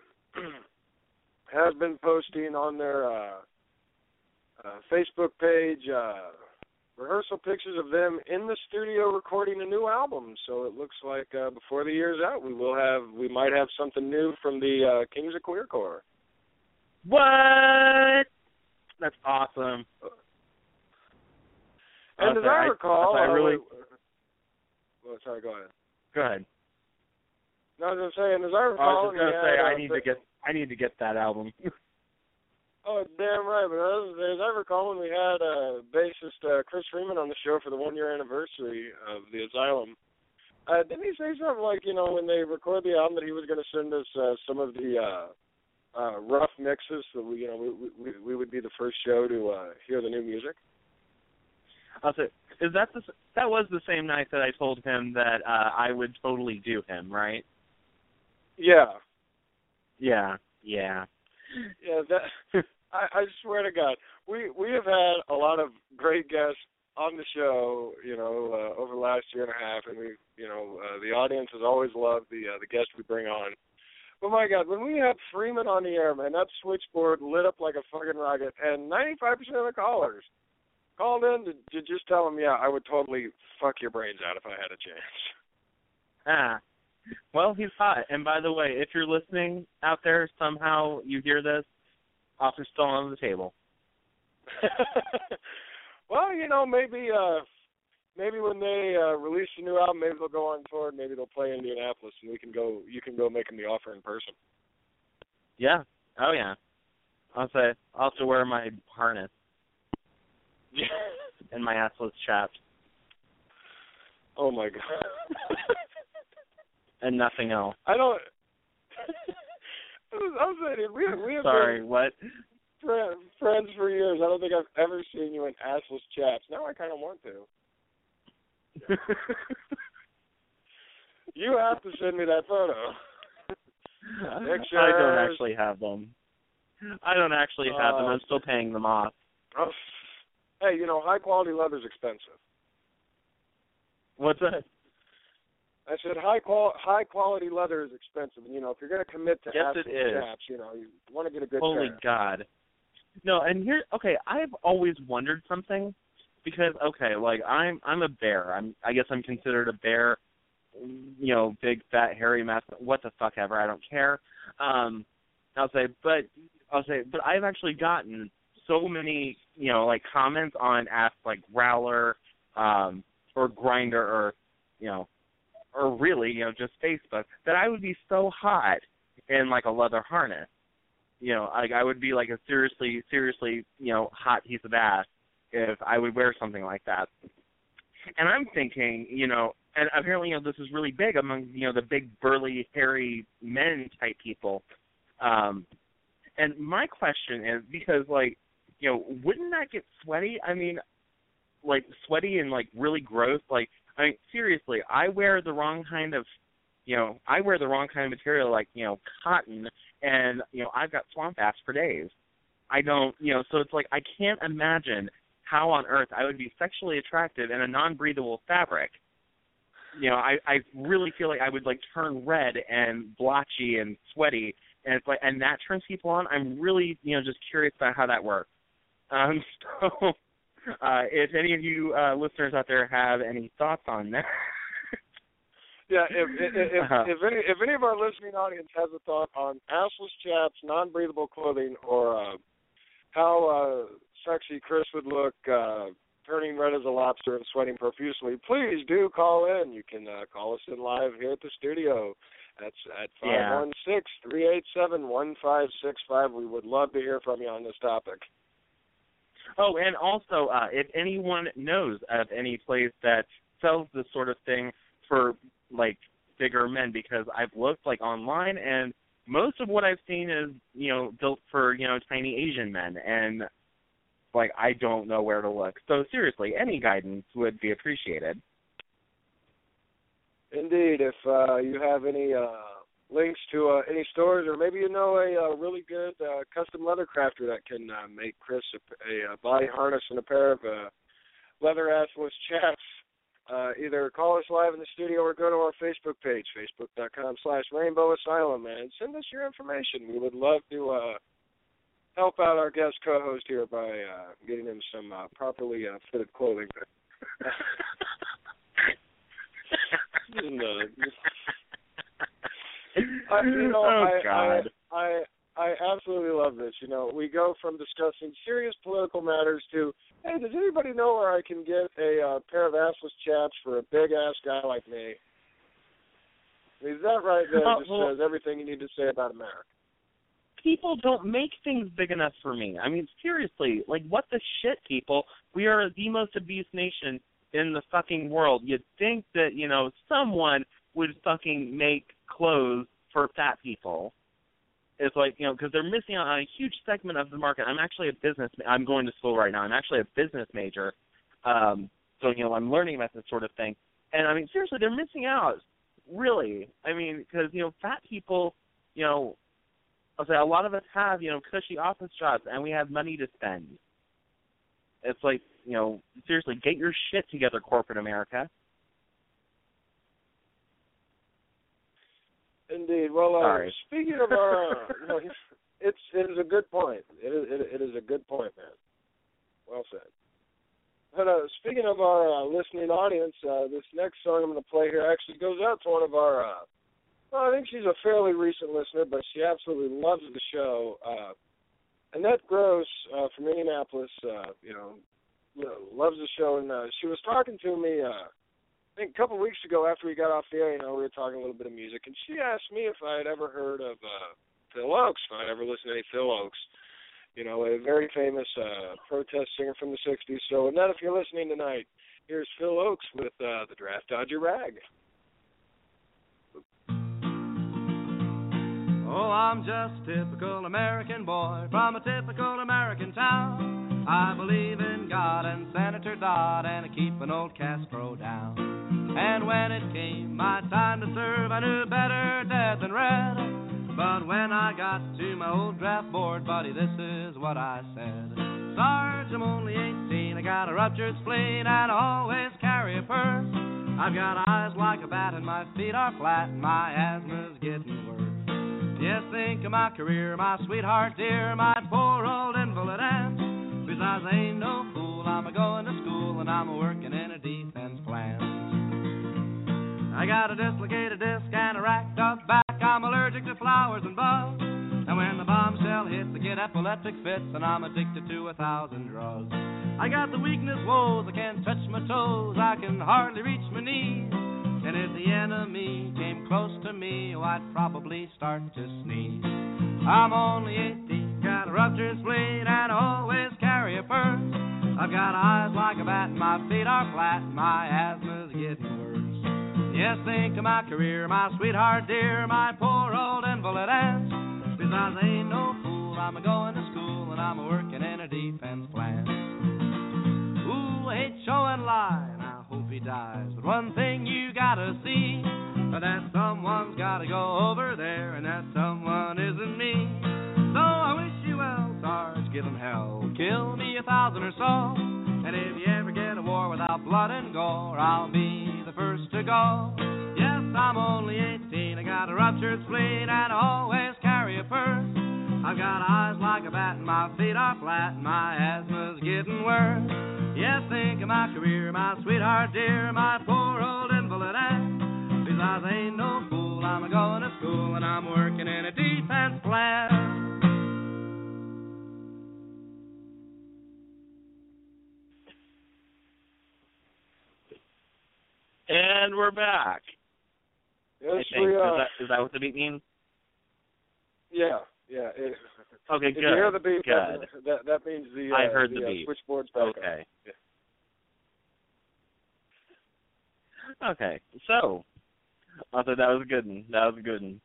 has been posting on their Facebook page rehearsal pictures of them in the studio recording a new album. So it looks like before the year's out, we might have something new from the Kings of Queercore. What? That's awesome. And as I recall, well, sorry, go ahead. Go ahead. No, I was gonna say, and as I I recall, was just gonna say I need to get that album. Oh, damn right. But as I recall, when we had bassist Chris Freeman on the show for the 1-year anniversary of the Asylum, didn't he say something like, you know, when they record the album, that he was going to send us some of the rough mixes, so we would be the first show to hear the new music? I'll say, that was the same night that I told him that I would totally do him, right? Yeah. Yeah. Yeah, that I swear to God, we have had a lot of great guests on the show, you know, over the last year and a half, and the audience has always loved the guests we bring on. But my God, when we had Freeman on the air, man, that switchboard lit up like a fucking rocket, and 95% of the callers called in to just tell them, yeah, I would totally fuck your brains out if I had a chance. Well, he's hot. And by the way, if you're listening out there, somehow you hear this, offer's still on the table. Well, you know, maybe when they release a new album, maybe they'll go on tour, and maybe they'll play Indianapolis, and you can go make them the offer in person. Yeah. Oh, yeah. I'll have to wear my harness. And my assless chaps. Oh, my God. And nothing else. I don't... I'm saying, we have Sorry, been what? Friends for years. I don't think I've ever seen you in assless chaps. Now I kind of want to. You have to send me that photo. Pictures. I don't actually have them. I'm still paying them off. Oh. Hey, you know, high-quality leather's expensive. What's that? I said high-quality leather is expensive. And, you know, if you're going to commit to assless chaps, you know, you want to get a good Holy pair. God. No, and here, okay, I've always wondered something because, okay, like, I'm a bear. I guess I'm considered a bear, you know, big, fat, hairy mess, what the fuck ever, I don't care. But I've actually gotten so many, you know, like, comments on Ask, like, Growler, or Grindr, or, you know, or really, you know, just Facebook, that I would be so hot in, like, a leather harness. You know, like, I would be, like, a seriously, you know, hot piece of ass if I would wear something like that. And I'm thinking, you know, and apparently, you know, this is really big among, you know, the big, burly, hairy men type people. And my question is, because, like, you know, wouldn't that get sweaty? I mean, like, sweaty and, like, really gross. Like, I mean, seriously, I wear the wrong kind of material, like, you know, cotton, and, you know, I've got swamp ass for days. I don't, you know, so it's like I can't imagine how on earth I would be sexually attracted in a non-breathable fabric. You know, I really feel like I would, like, turn red and blotchy and sweaty, and it's like, and that turns people on. I'm really, you know, just curious about how that works. So if any of you listeners out there have any thoughts on that. Yeah, if any of our listening audience has a thought on assless chaps, non-breathable clothing, or how sexy Chris would look turning red as a lobster and sweating profusely, please do call in. You can call us in live here at the studio. That's at 516-387-1565. We would love to hear from you on this topic. Oh, and also, if anyone knows of any place that sells this sort of thing for, like, bigger men, because I've looked, like, online, and most of what I've seen is, built for, tiny Asian men, and, like, I don't know where to look. So, seriously, any guidance would be appreciated. Indeed. If you have any links to any stores, or maybe you know a really good custom leather crafter that can make Chris a body harness and a pair of leather assless chaps, either call us live in the studio or go to our Facebook page, facebook.com/Rainbow Asylum, and send us your information. We would love to help out our guest co-host here by getting him some properly fitted clothing. God. I absolutely love this. We go from discussing serious political matters to, hey, does anybody know where I can get a pair of assless chaps for a big-ass guy like me? I mean, that right there just says everything you need to say about America. People don't make things big enough for me. I mean, seriously, like, what the shit, people? We are the most abused nation in the fucking world. You'd think that, someone would fucking make clothes for fat people. It's like, because they're missing out on a huge segment of the market. I'm going to school right now. I'm actually a business major. So, I'm learning about this sort of thing. And, I mean, seriously, they're missing out, really. I mean, because, fat people, I'll say a lot of us have, cushy office jobs, and we have money to spend. It's like, seriously, get your shit together, corporate America. Indeed. Well, speaking of our, it is a good point. It is a good point, man. Well said. But speaking of our listening audience, this next song I'm going to play here actually goes out to one of our, I think she's a fairly recent listener, but she absolutely loves the show. Annette Gross from Indianapolis, loves the show, and she was talking to me, I think a couple of weeks ago after we got off the air. We were talking a little bit of music, and she asked me if I had ever heard of Phil Oakes, if I'd ever listened to any Phil Oakes, a very famous protest singer from the 60s. So, Annette, if you're listening tonight, here's Phil Oakes with the Draft Dodger Rag. Oh, I'm just a typical American boy from a typical American town. I believe in God and Senator Dodd, and I keep an old Castro down. And when it came my time to serve, I knew better dead than red. But when I got to my old draft board, buddy, this is what I said. Sarge, I'm only 18, I got a ruptured spleen, and I always carry a purse. I've got eyes like a bat, and my feet are flat, and my asthma's getting worse. Yes, think of my career, my sweetheart dear, my poor old invalid aunt. Besides, I ain't no fool, I'm a-going to school, and I'm a-working in a defense plant. I got a dislocated disc and a racked up back, I'm allergic to flowers and bugs. And when the bombshell hits, I get epileptic fits, and I'm addicted to 1,000 drugs. I got the weakness woes, I can't touch my toes, I can hardly reach my knees. And if the enemy came close to me, oh, I'd probably start to sneeze. I'm only 18, got a ruptured spleen, and always carry a purse. I've got eyes like a bat, my feet are flat, my asthma's getting worse. Yes, think of my career, my sweetheart dear, my poor old invalid aunt. Besides, I ain't no fool, I'm a-going to school, and I'm a-working in a defense plant. Ooh, I hate showing lie, and I hope he dies. But one thing you gotta see, that someone's gotta go over there, and that someone isn't me. So I wish you well, Sarge, give him hell, kill me 1,000 or so. And if you ever get a war without blood and gore, I'll be the first to go. Yes, I'm only 18, I got a ruptured spleen, and I always carry a purse. I've got eyes like a bat, and my feet are flat, and my asthma's getting worse. Yes, think of my career, my sweetheart dear, my poor old invalid aunt. Besides, I ain't no fool. I'm going to school and I'm working in a defense class. And we're back. Yes, I think. we are. Is that what the beat means? Yeah. Okay, if good. you hear the beep, Good. that means the I heard the beep. switchboard's back Okay. on. Okay, so I thought that was a good one. That was a good one.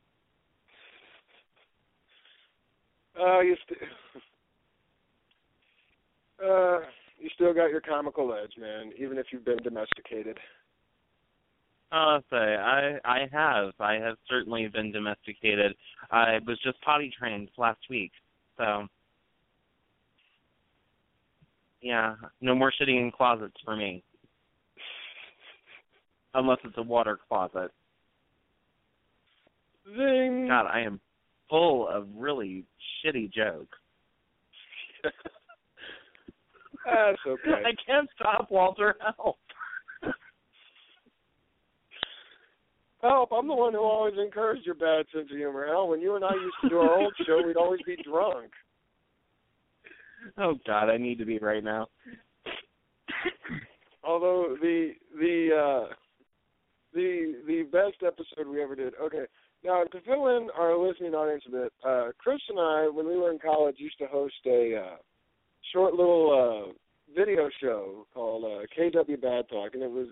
You still got your comical edge, man, even if you've been domesticated. I'll say I have certainly been domesticated. I was just potty trained last week, so yeah, no more shitting in closets for me, unless it's a water closet. Zing. God, I am full of really shitty jokes. That's okay. I can't stop, Walter. Help. Help, I'm the one who always encouraged your bad sense of humor. Hell, when you and I used to do our old show, we'd always be drunk. Oh, God, I need to be right now. Although the best episode we ever did. Okay, now to fill in our listening audience a bit, Chris and I, when we were in college, used to host a short little video show called KW Bad Talk, and it was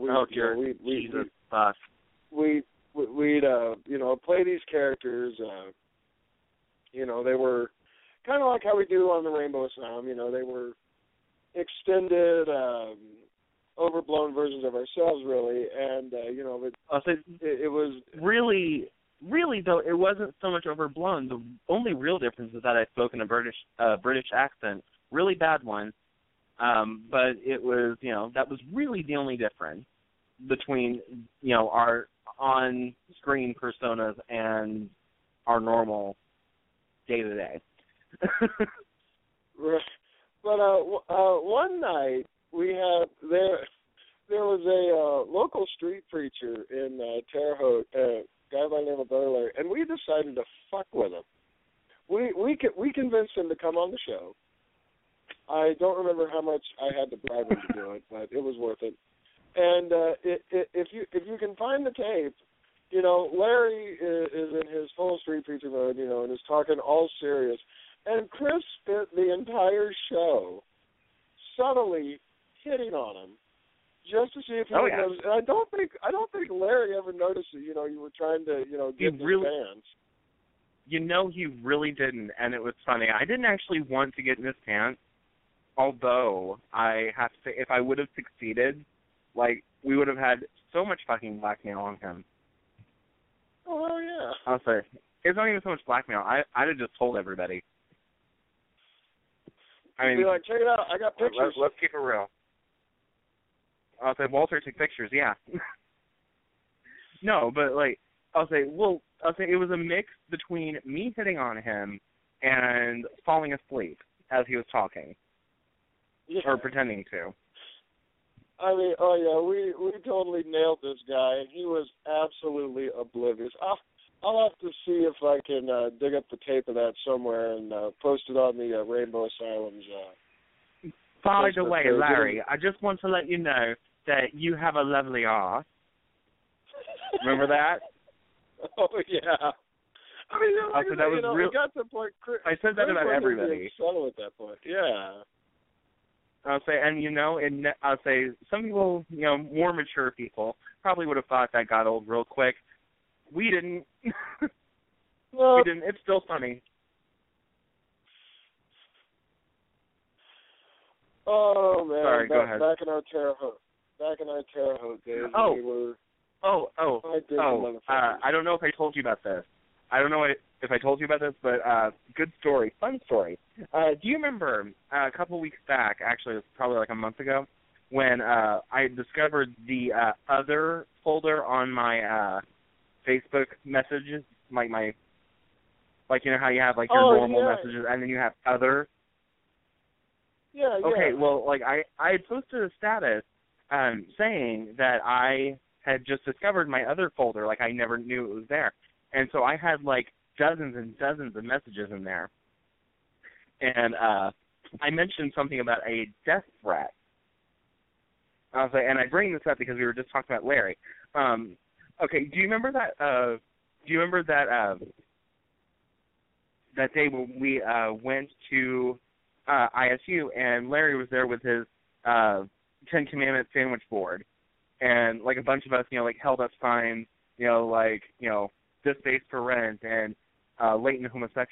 we'd play these characters. They were kind of like how we do on the Rainbow Asylum. They were extended, overblown versions of ourselves, really. And it was really though. It wasn't so much overblown. The only real difference is that I spoke in a British accent, really bad one. But it was, that was really the only difference between, our on-screen personas and our normal day-to-day. Right. But one night there was a local street preacher in Terre Haute, a guy by the name of Brother Larry, and we decided to fuck with him. We convinced him to come on the show. I don't remember how much I had to bribe him to do it, but it was worth it. And if you can find the tape, Larry is in his full street preacher mode, and is talking all serious. And Chris spent the entire show subtly hitting on him, just to see if he would notice. And I don't think Larry ever noticed that you were trying to get the fans. He really didn't, and it was funny. I didn't actually want to get in his pants. Although, I have to say, if I would have succeeded, we would have had so much fucking blackmail on him. Oh, yeah. I'll say, it's not even so much blackmail. I'd have just told everybody. I mean, be like, check it out, I got pictures. Let's keep it real. I'll say, Walter took pictures, yeah. No, but, I'll say it was a mix between me hitting on him and falling asleep as he was talking. Yeah. Or pretending to. I mean, oh yeah, we totally nailed this guy, and he was absolutely oblivious. I'll have to see if I can dig up the tape of that somewhere and post it on the Rainbow Asylum's. By the way, Larry, I just want to let you know that you have a lovely ass. Remember that? Oh yeah. I mean, that was real. It got to the point. I said that about everybody. Subtle at that point. Yeah. I'll say, and I'll say some people, more mature people, probably would have thought that got old real quick. We didn't. No. We didn't. It's still funny. Oh man! Sorry, go ahead. Back in our Terre Haute days, we were. I don't know if I told you about this. I don't know if I told you about this, but good story, fun story. Do you remember a couple weeks back, actually it was probably like a month ago, when I discovered the other folder on my Facebook messages, how you have your normal messages and then you have other? Yeah. Okay, well, I had posted a status saying that I had just discovered my other folder. Like, I never knew it was there. And so I had, like, dozens and dozens of messages in there. And I mentioned something about a death threat. I was like, and I bring this up because we were just talking about Larry. Okay, do you remember that? That day when we went to ISU and Larry was there with his Ten Commandment sandwich board, and like a bunch of us, like held up signs, like this space for rent and latent homosexual ?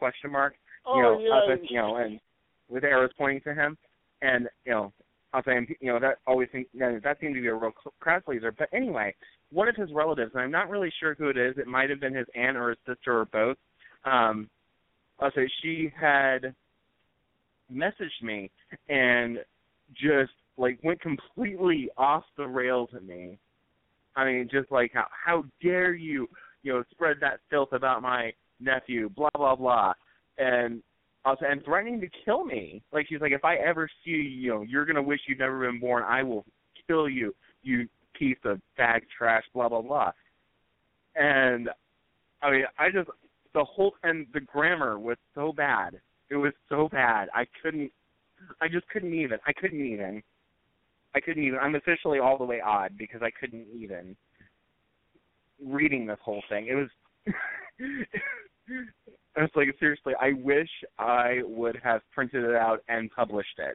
And with arrows pointing to him, and I'll say, that always that seemed to be a real crowd pleaser. But anyway, one of his relatives, and I'm not really sure who it is. It might have been his aunt or his sister or both. I'll say she had messaged me and just like went completely off the rails at me. I mean, just like how dare you, spread that filth about my nephew, blah blah blah, and threatening to kill me. Like, she's like, if I ever see you, you're gonna wish you'd never been born. I will kill you, you piece of bag trash, blah blah blah. And I mean, the grammar was so bad. It was so bad. I couldn't even. I'm officially all the way odd because I couldn't even reading this whole thing. It was I was like, seriously, I wish I would have printed it out and published it.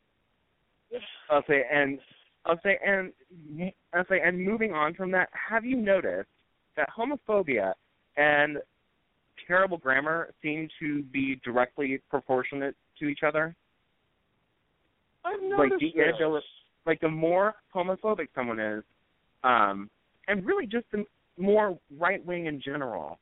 And moving on from that, have you noticed that homophobia and terrible grammar seem to be directly proportionate to each other? I've noticed like the more homophobic someone is, and really just the more right-wing in general,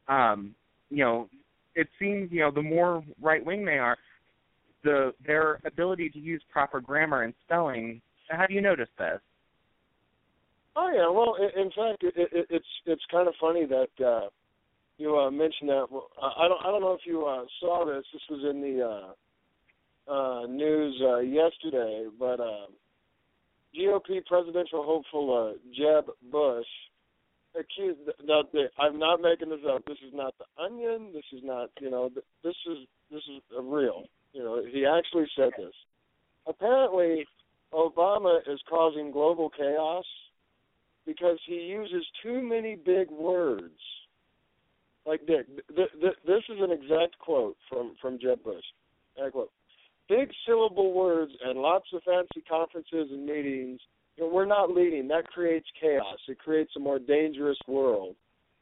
it seems, the more right-wing they are, their ability to use proper grammar and spelling. Have you noticed this? Oh yeah, well, in fact, it's kind of funny that you mentioned that. I don't know if you saw this. This was in the news yesterday, but GOP presidential hopeful Jeb Bush accused. I'm not making this up. This is not the Onion. This is not. This is real. He actually said this. Apparently, Obama is causing global chaos because he uses too many big words. Like, Dick, this is an exact quote from Jeb Bush. I quote, "Big syllable words and lots of fancy conferences and meetings, we're not leading. That creates chaos. It creates a more dangerous world."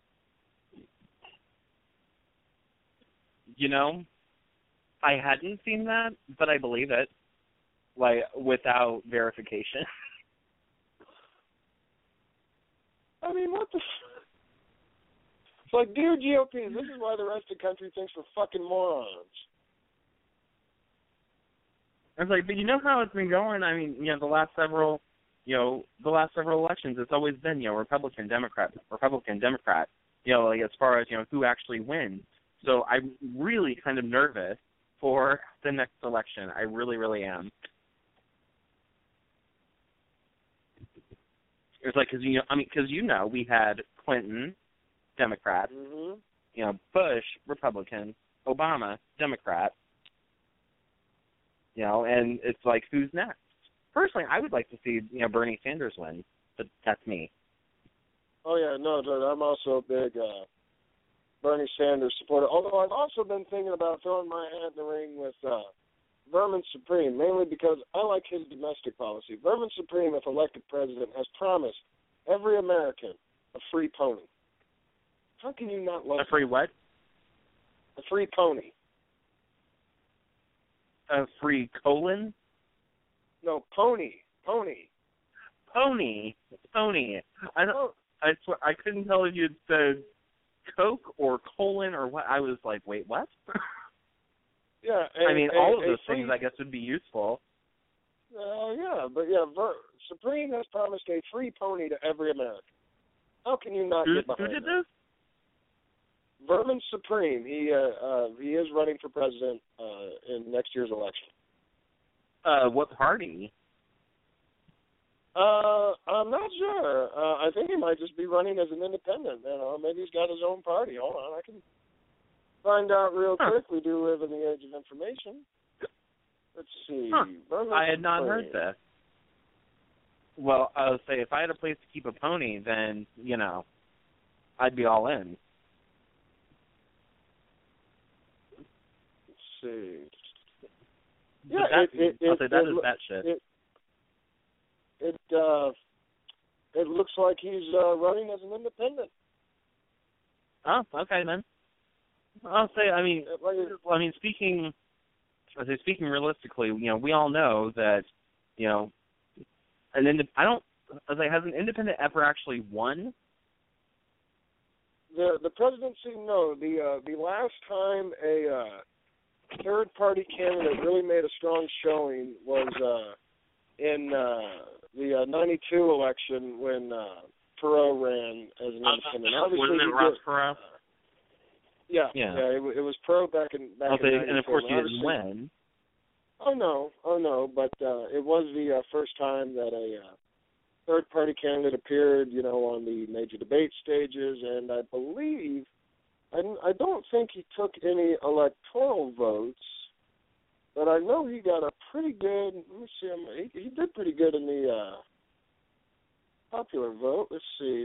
I hadn't seen that, but I believe it, like, without verification. I mean, what the It's like, dear GOP, this is why the rest of the country thinks we're fucking morons. I was like, but you know how it's been going? I mean, the last several elections, it's always been, Republican, Democrat, like as far as, who actually wins. So I'm really kind of nervous for the next election. I really, really am. It's like, because we had Clinton, Democrat, Bush, Republican, Obama, Democrat, and it's like, who's next? Personally, I would like to see, Bernie Sanders win, but that's me. Oh, yeah, no, I'm also a big Bernie Sanders supporter, although I've also been thinking about throwing my hat in the ring with Vermin Supreme, mainly because I like his domestic policy. Vermin Supreme, if elected president, has promised every American a free pony. How can you not love a free what? A free pony. A free colon? No, pony. Pony. I swear, I couldn't tell if you'd said Coke or colon or what. I was like, wait, what? Yeah. All of those things, I guess, would be useful. Yeah, but Supreme has promised a free pony to every American. How can you not get behind Who did this? Vermin Supreme. He is running for president in next year's election. What party? I'm not sure. I think he might just be running as an independent. You know, maybe he's got his own party. Hold on, I can find out real quick. We do live in the age of information. Let's see. I had not heard that. Well, I would say if I had a place to keep a pony, then, you know, I'd be all in. Let's see. Yeah, I'll say that is that shit. It looks like he's running as an independent. Oh, okay then. I'll say, I mean, speaking realistically, you know, we all know that, you know, has an independent ever actually won? The presidency, no. The last time a third party candidate really made a strong showing was in the 92 election when Perot ran as an independent. Wasn't it Ross Perot? Yeah. It was Perot back in 92. And of course he didn't win. Oh no, but it was the first time that a third-party candidate appeared, you know, on the major debate stages, and I believe, I don't think he took any electoral votes, but I know he got a pretty good, let me see, he did pretty good in the popular vote. Let's see.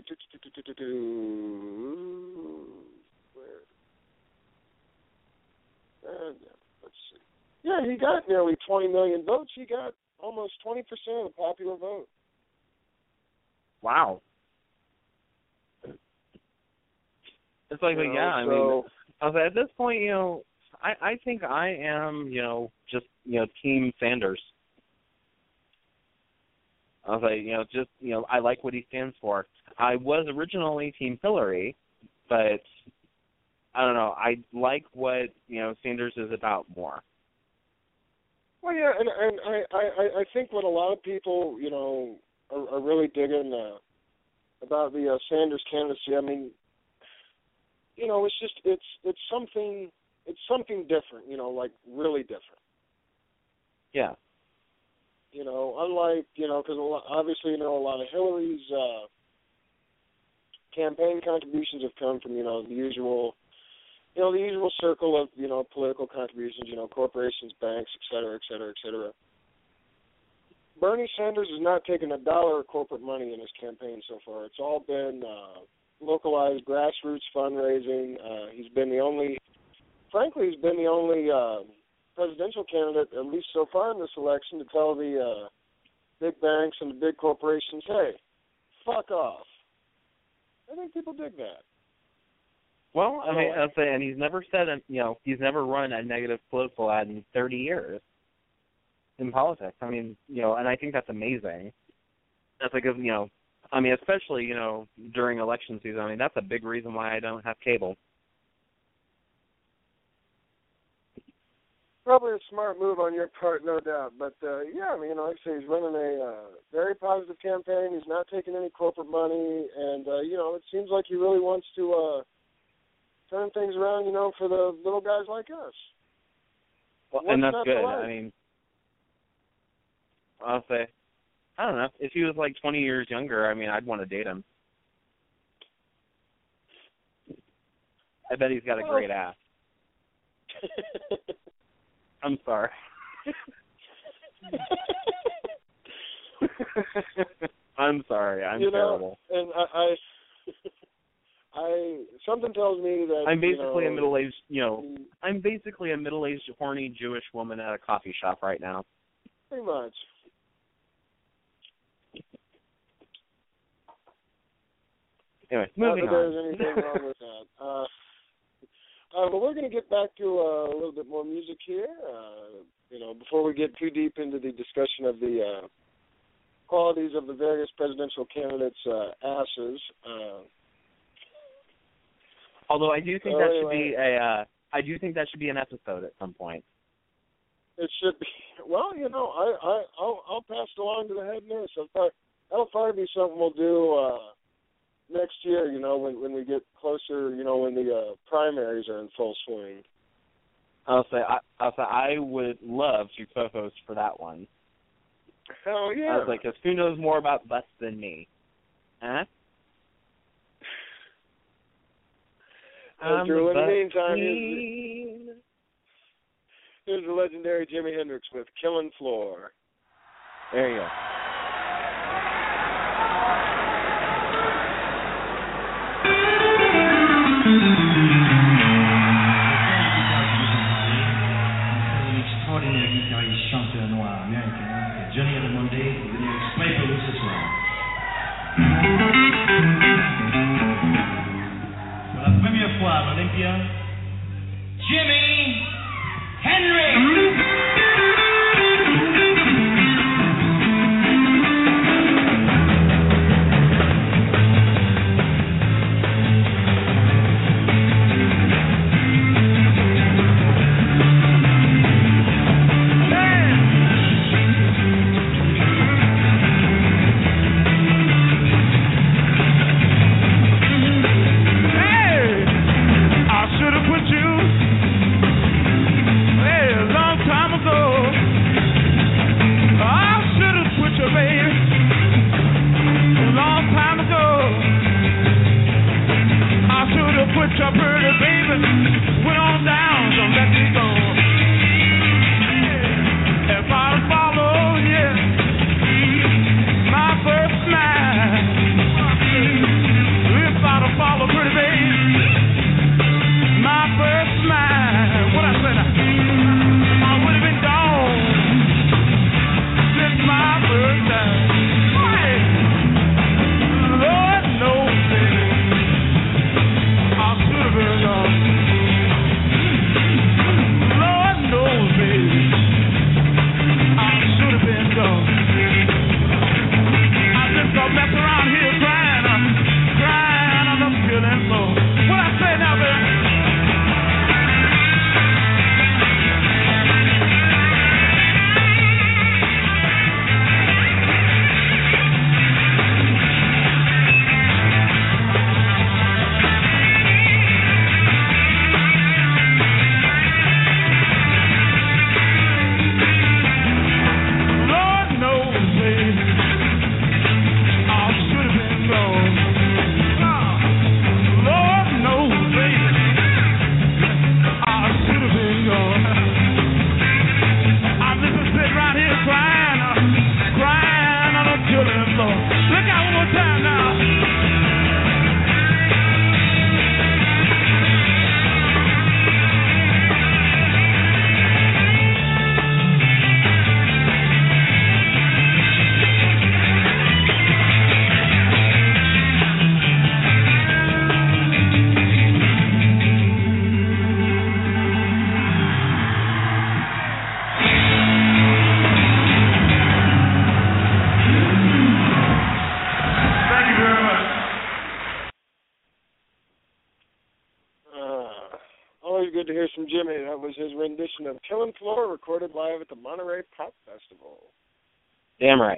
Let's see. Yeah, he got nearly 20 million votes. He got almost 20% of the popular vote. Wow. It's like, you know, yeah, I mean, at this point, you know, I think I am, you know, just, you know, Team Sanders. I was like, you know, just, you know, I like what he stands for. I was originally Team Hillary, but I don't know. I like what, you know, Sanders is about more. Well, yeah, and I think what a lot of people, you know, are really digging about the Sanders candidacy. I mean, you know, it's just it's something different. You know, like really different. Yeah. You know, unlike, you know, because obviously, you know, a lot of Hillary's campaign contributions have come from, you know, the usual circle of, you know, political contributions, you know, corporations, banks, et cetera, et cetera, et cetera. Bernie Sanders has not taken $1 of corporate money in his campaign so far. It's all been localized grassroots fundraising. He's been the only presidential candidate, at least so far in this election, to tell the big banks and the big corporations, hey, fuck off. I think people dig that. Well, I mean, I'll say, and he's never said, you know, he's never run a negative political ad in 30 years in politics. I mean, you know, and I think that's amazing. That's like, you know, I mean, especially, you know, during election season. I mean, that's a big reason why I don't have cable. Probably a smart move on your part, no doubt. But, yeah, I mean, you know, like I say, he's running a very positive campaign. He's not taking any corporate money. And, you know, it seems like he really wants to turn things around, you know, for the little guys like us. Well, and that's good. I mean, I'll say, I don't know. If he was like 20 years younger, I mean, I'd want to date him. I bet he's got a great ass. I'm sorry. I'm sorry. I'm terrible. And I something tells me that I'm basically you know, a middle-aged, you know, I'm basically a middle-aged, horny Jewish woman at a coffee shop right now. Pretty much. Anyway, moving on. Not that there's anything wrong with that. But we're going to get back to a little bit more music here. You know, before we get too deep into the discussion of the qualities of the various presidential candidates' asses. Although I do think should be I do think that should be an episode at some point. It should be. Well, you know, I'll pass it along to the head nurse. That'll probably be something we'll do next year. You know, when we get closer. You know, when the primaries are in full swing. I'll say I would love to co-host for that one. Hell yeah. I was like, because who knows more about butts than me? Huh? Drew, in the meantime, here's the legendary Jimi Hendrix with Killing Floor. There you go. Un extraordinaire guitariste chanteur noir américain, Johnny Raimondi, est venu exprès pour vous ce soir. Pour la première fois à l'Olympia, Jimi Hendrix! Good to hear from Jimmy. That was his rendition of Killing Floor, recorded live at the Monterey Pop Festival. Damn right.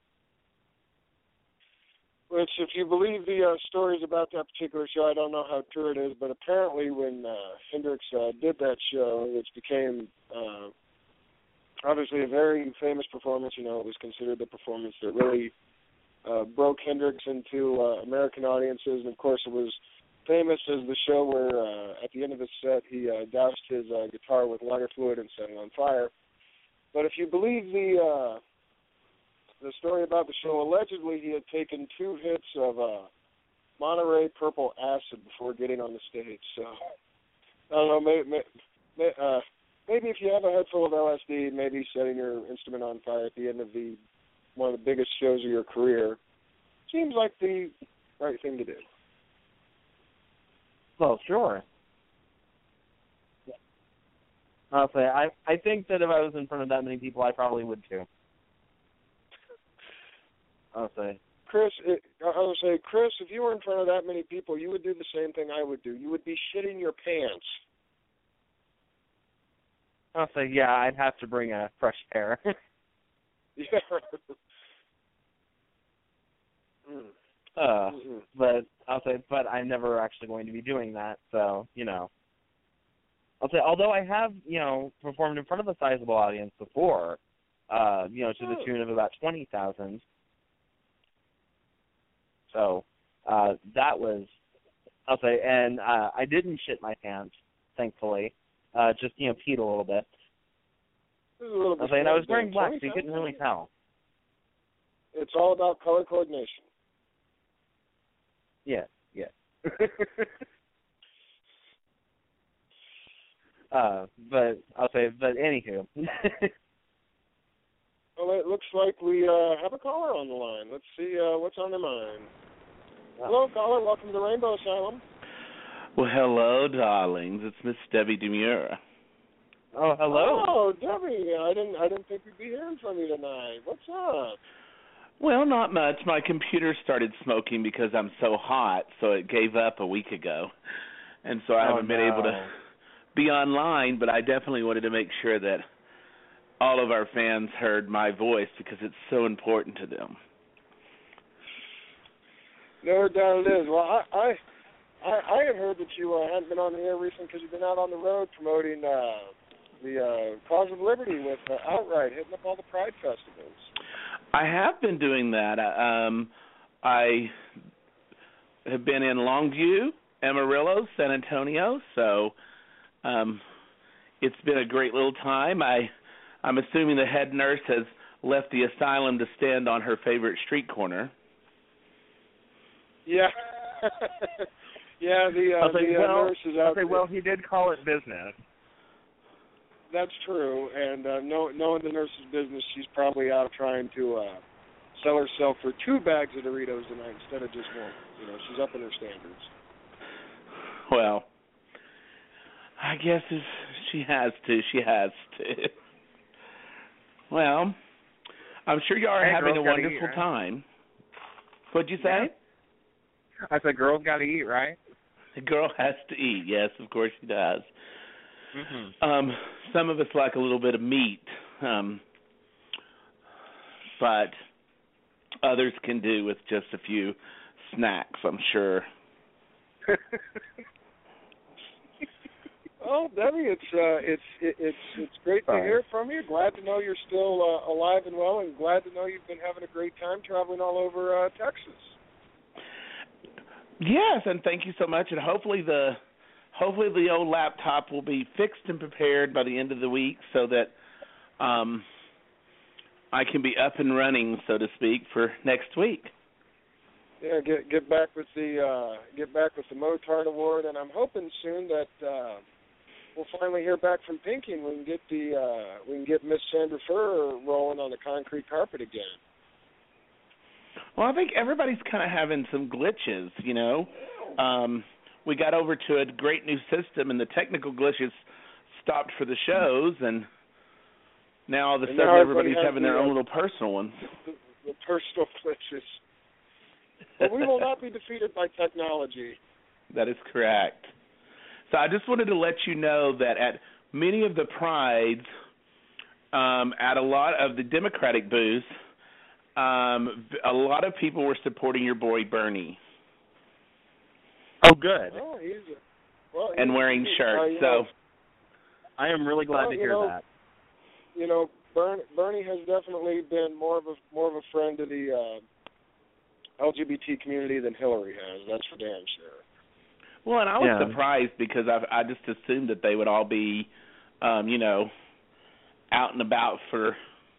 Which, if you believe the stories about that particular show, I don't know how true it is, but apparently when Hendrix did that show, which became obviously a very famous performance, it was considered the performance that really broke Hendrix into American audiences, and of course it was famous as the show where at the end of his set he doused his guitar with lighter fluid and set it on fire. But if you believe the story about the show, allegedly he had taken 2 hits of Monterey Purple Acid before getting on the stage. So I don't know, maybe if you have a head full of LSD, maybe setting your instrument on fire at the end of one of the biggest shows of your career seems like the right thing to do. Well, sure. Honestly, I think that if I was in front of that many people, I probably would too. Honestly. Chris, if you were in front of that many people, you would do the same thing I would do. You would be shitting your pants. Honestly, yeah, I'd have to bring a fresh air. Yeah. But I'll say, I'm never actually going to be doing that. So, I'll say, although I have, performed in front of a sizable audience before, to the tune of about 20,000. So that was, I'll say, and I didn't shit my pants, thankfully. Just peed a little bit. I'll say, and I was wearing black, so you couldn't really tell. It's all about color coordination. Yeah. But I'll say, anywho. Well, it looks like we have a caller on the line. Let's see what's on their mind. Hello, caller. Welcome to Rainbow Asylum. Well, hello, darlings. It's Miss Debbie Demure. Oh, hello. Oh, Debbie. I didn't think we'd be hearing from you tonight. What's up? Well, not much. My computer started smoking because I'm so hot, so it gave up a week ago. And so I haven't been able to be online, but I definitely wanted to make sure that all of our fans heard my voice because it's so important to them. No doubt it is. Well, I had heard that you hadn't been on the air recently because you've been out on the road promoting the Cause of Liberty with Outright, hitting up all the Pride festivals. I have been doing that. I have been in Longview, Amarillo, San Antonio, so it's been a great little time. I'm assuming the head nurse has left the asylum to stand on her favorite street corner. Yeah. Yeah, the nurse is out there. Well, he did call it business. That's true, and knowing the nurse's business, she's probably out trying to sell herself for 2 bags of Doritos tonight instead of just one. She's up in her standards. Well, I guess if she has to, she has to. Well, I'm sure you are having a wonderful time. What'd you say? I said, girl's got to eat, right? The girl has to eat. Yes, of course she does. Mm-hmm. Some of us like a little bit of meat, but others can do with just a few snacks, I'm sure. Well, Debbie, it's great to hear from you. Glad to know you're still alive and well, and glad to know you've been having a great time traveling all over Texas. Yes, and thank you so much. And hopefully the old laptop will be fixed and prepared by the end of the week, so that I can be up and running, so to speak, for next week. Yeah, get back with the Motard Award, and I'm hoping soon that we'll finally hear back from Pinky, and we can get Miss Sandra Furr rolling on the concrete carpet again. Well, I think everybody's kind of having some glitches, We got over to a great new system, and the technical glitches stopped for the shows, and now all of a sudden everybody's having their own little personal ones. The personal glitches. But we will not be defeated by technology. That is correct. So I just wanted to let you know that at many of the prides, at a lot of the Democratic booths, a lot of people were supporting your boy Bernie. Oh, good. And wearing shirts. So I am really glad to hear that. Bernie has definitely been more of a friend to the LGBT community than Hillary has. That's for damn sure. Well, and I was surprised because I just assumed that they would all be, out and about for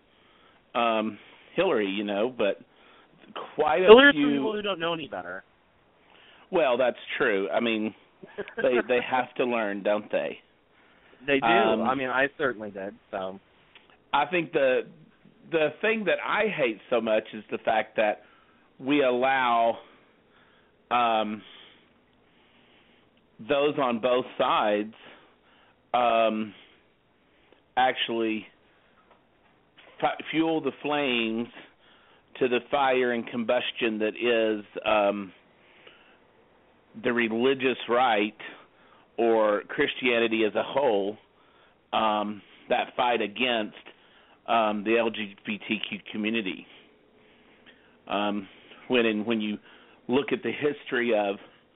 Hillary, but quite a Hillary's few. for people who don't know any better. Well, that's true. I mean, they have to learn, don't they? They do. I certainly did. So, I think the thing that I hate so much is the fact that we allow those on both sides actually fuel the flames to the fire and combustion that is the religious right or Christianity as a whole, that fight against the LGBTQ community. When you look at the history of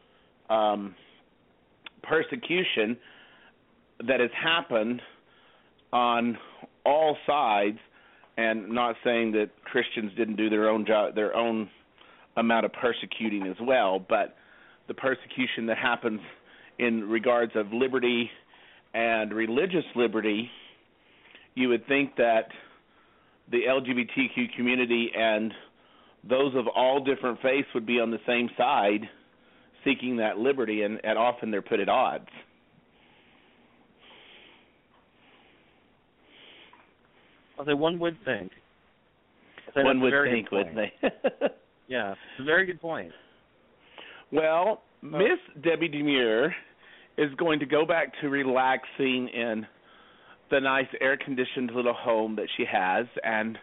persecution that has happened on all sides, and not saying that Christians didn't do their own job, their own amount of persecuting as well, but the persecution that happens in regards of liberty and religious liberty, you would think that the LGBTQ community and those of all different faiths would be on the same side seeking that liberty, and often they're put at odds. Although one would think. One would think, wouldn't they? Yeah, it's a very good point. Well, Miss Debbie Demure is going to go back to relaxing in the nice air-conditioned little home that she has, and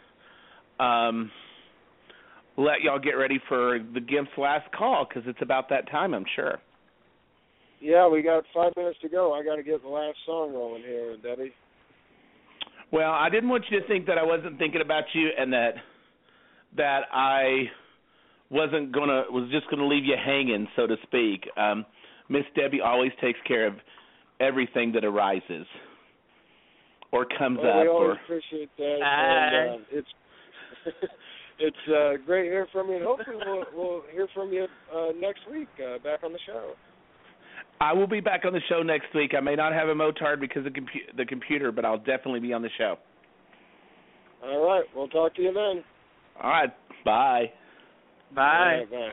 let y'all get ready for the Gimp's last call, because it's about that time, I'm sure. Yeah, we got 5 minutes to go. I got to get the last song rolling here, Debbie. Well, I didn't want you to think that I wasn't thinking about you and that I was just gonna leave you hanging, so to speak. Miss Debbie always takes care of everything that arises or comes up. We always appreciate that. And, it's great hearing from you, and hopefully we'll hear from you next week back on the show. I will be back on the show next week. I may not have a motard because of the computer, but I'll definitely be on the show. All right. We'll talk to you then. All right. Bye. Bye. All right, bye.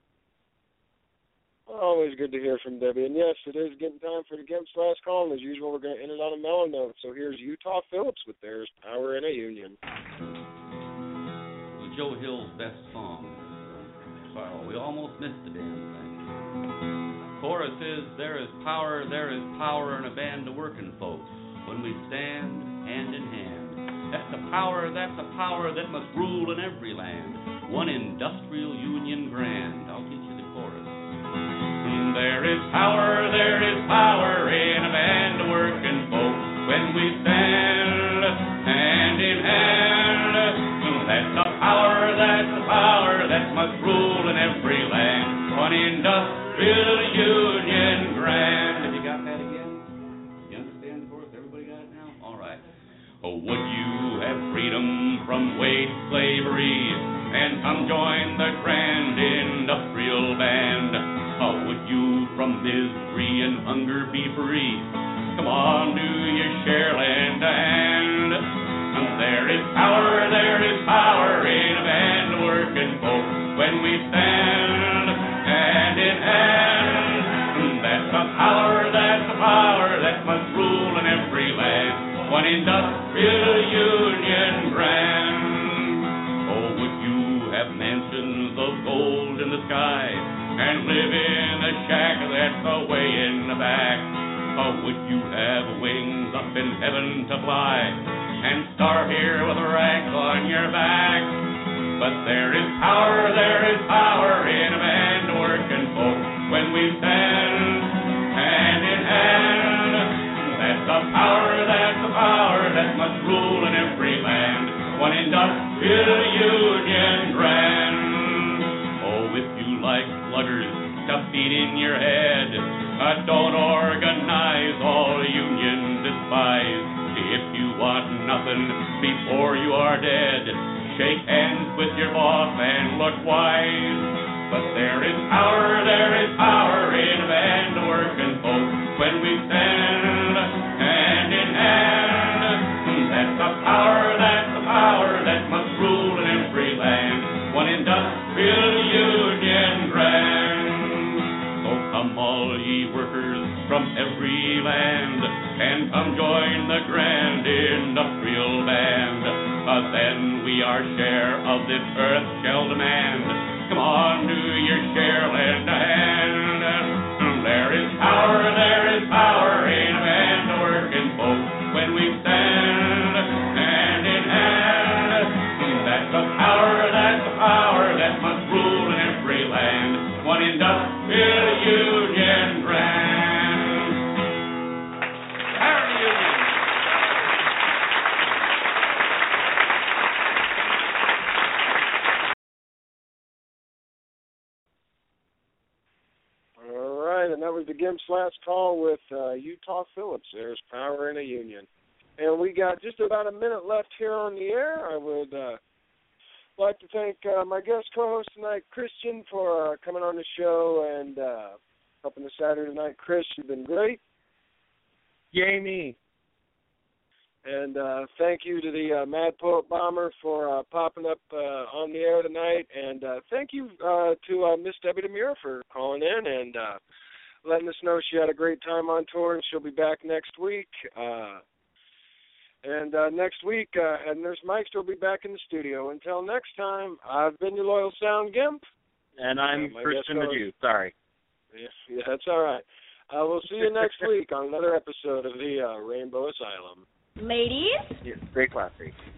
Always good to hear from Debbie. And yes, it is getting time for the Gimp's last call. And as usual, we're going to end it on a mellow note. So here's Utah Phillips with There's Power in a Union. Joe Hill's best song. So we almost missed the damn thing. Chorus is, there is power in a band of working folks when we stand hand in hand. That's a power that must rule in every land. One industrial union grand. I'll teach you the chorus. There is power in a band of working folks when we stand hand in hand. That's the power that must rule in every land. One industrial union grand. Have you got that again? You understand the chorus? Everybody got it now? All right. Oh, would you have freedom from wage slavery and come join the grand industrial band? Oh, would you from misery and hunger be free? Come on, do your share, lend a hand. There is power in a band of working folk when we stand hand in hand. That's the power that must rule in every land. One industrial union grand. Oh, would you have mansions of gold in the sky and live in a shack that's away in the back? Or would you have wings up in heaven to fly and start here with rags on your back? But there is power in a band of working folk when we stand hand in hand. That's the power that must rule in every land. One industrial union grand. Oh, if you like sluggers to feed in your head, don't organize, all union despise. If you want nothing before you are dead, shake hands with your boss and look wise. But there is power in a band of working folk when we stand hand in hand. That's the power that must rule in every land. One industrial union grand. So come all ye workers from every land and come join the grand industrial band. Then we our share of this earth shall demand. Come on, do your share, lend a hand. There is power in a band of working folk when we stand hand in hand. That's the power that must rule in every land. One industrial union grand. Power in the union. All right, and that was the Gimp's last call with Utah Phillips. There's power in a union. And we got just about a minute left here on the air. I would like to thank my guest co-host tonight, Christian, for coming on the show and helping us Saturday night. Chris, you've been great. Yay me. And thank you to the Mad Poet Bomber for popping up on the air tonight. And thank you to Miss Debbie DeMure for calling in and letting us know she had a great time on tour, and she'll be back next week. And next week, and Nurse Mike's will be back in the studio. Until next time, I've been your loyal Sound Gimp. And I'm Christian the Jew. Sorry. Yeah, that's all right. We'll see you next week on another episode of the Rainbow Asylum. Ladies? Yes, great class.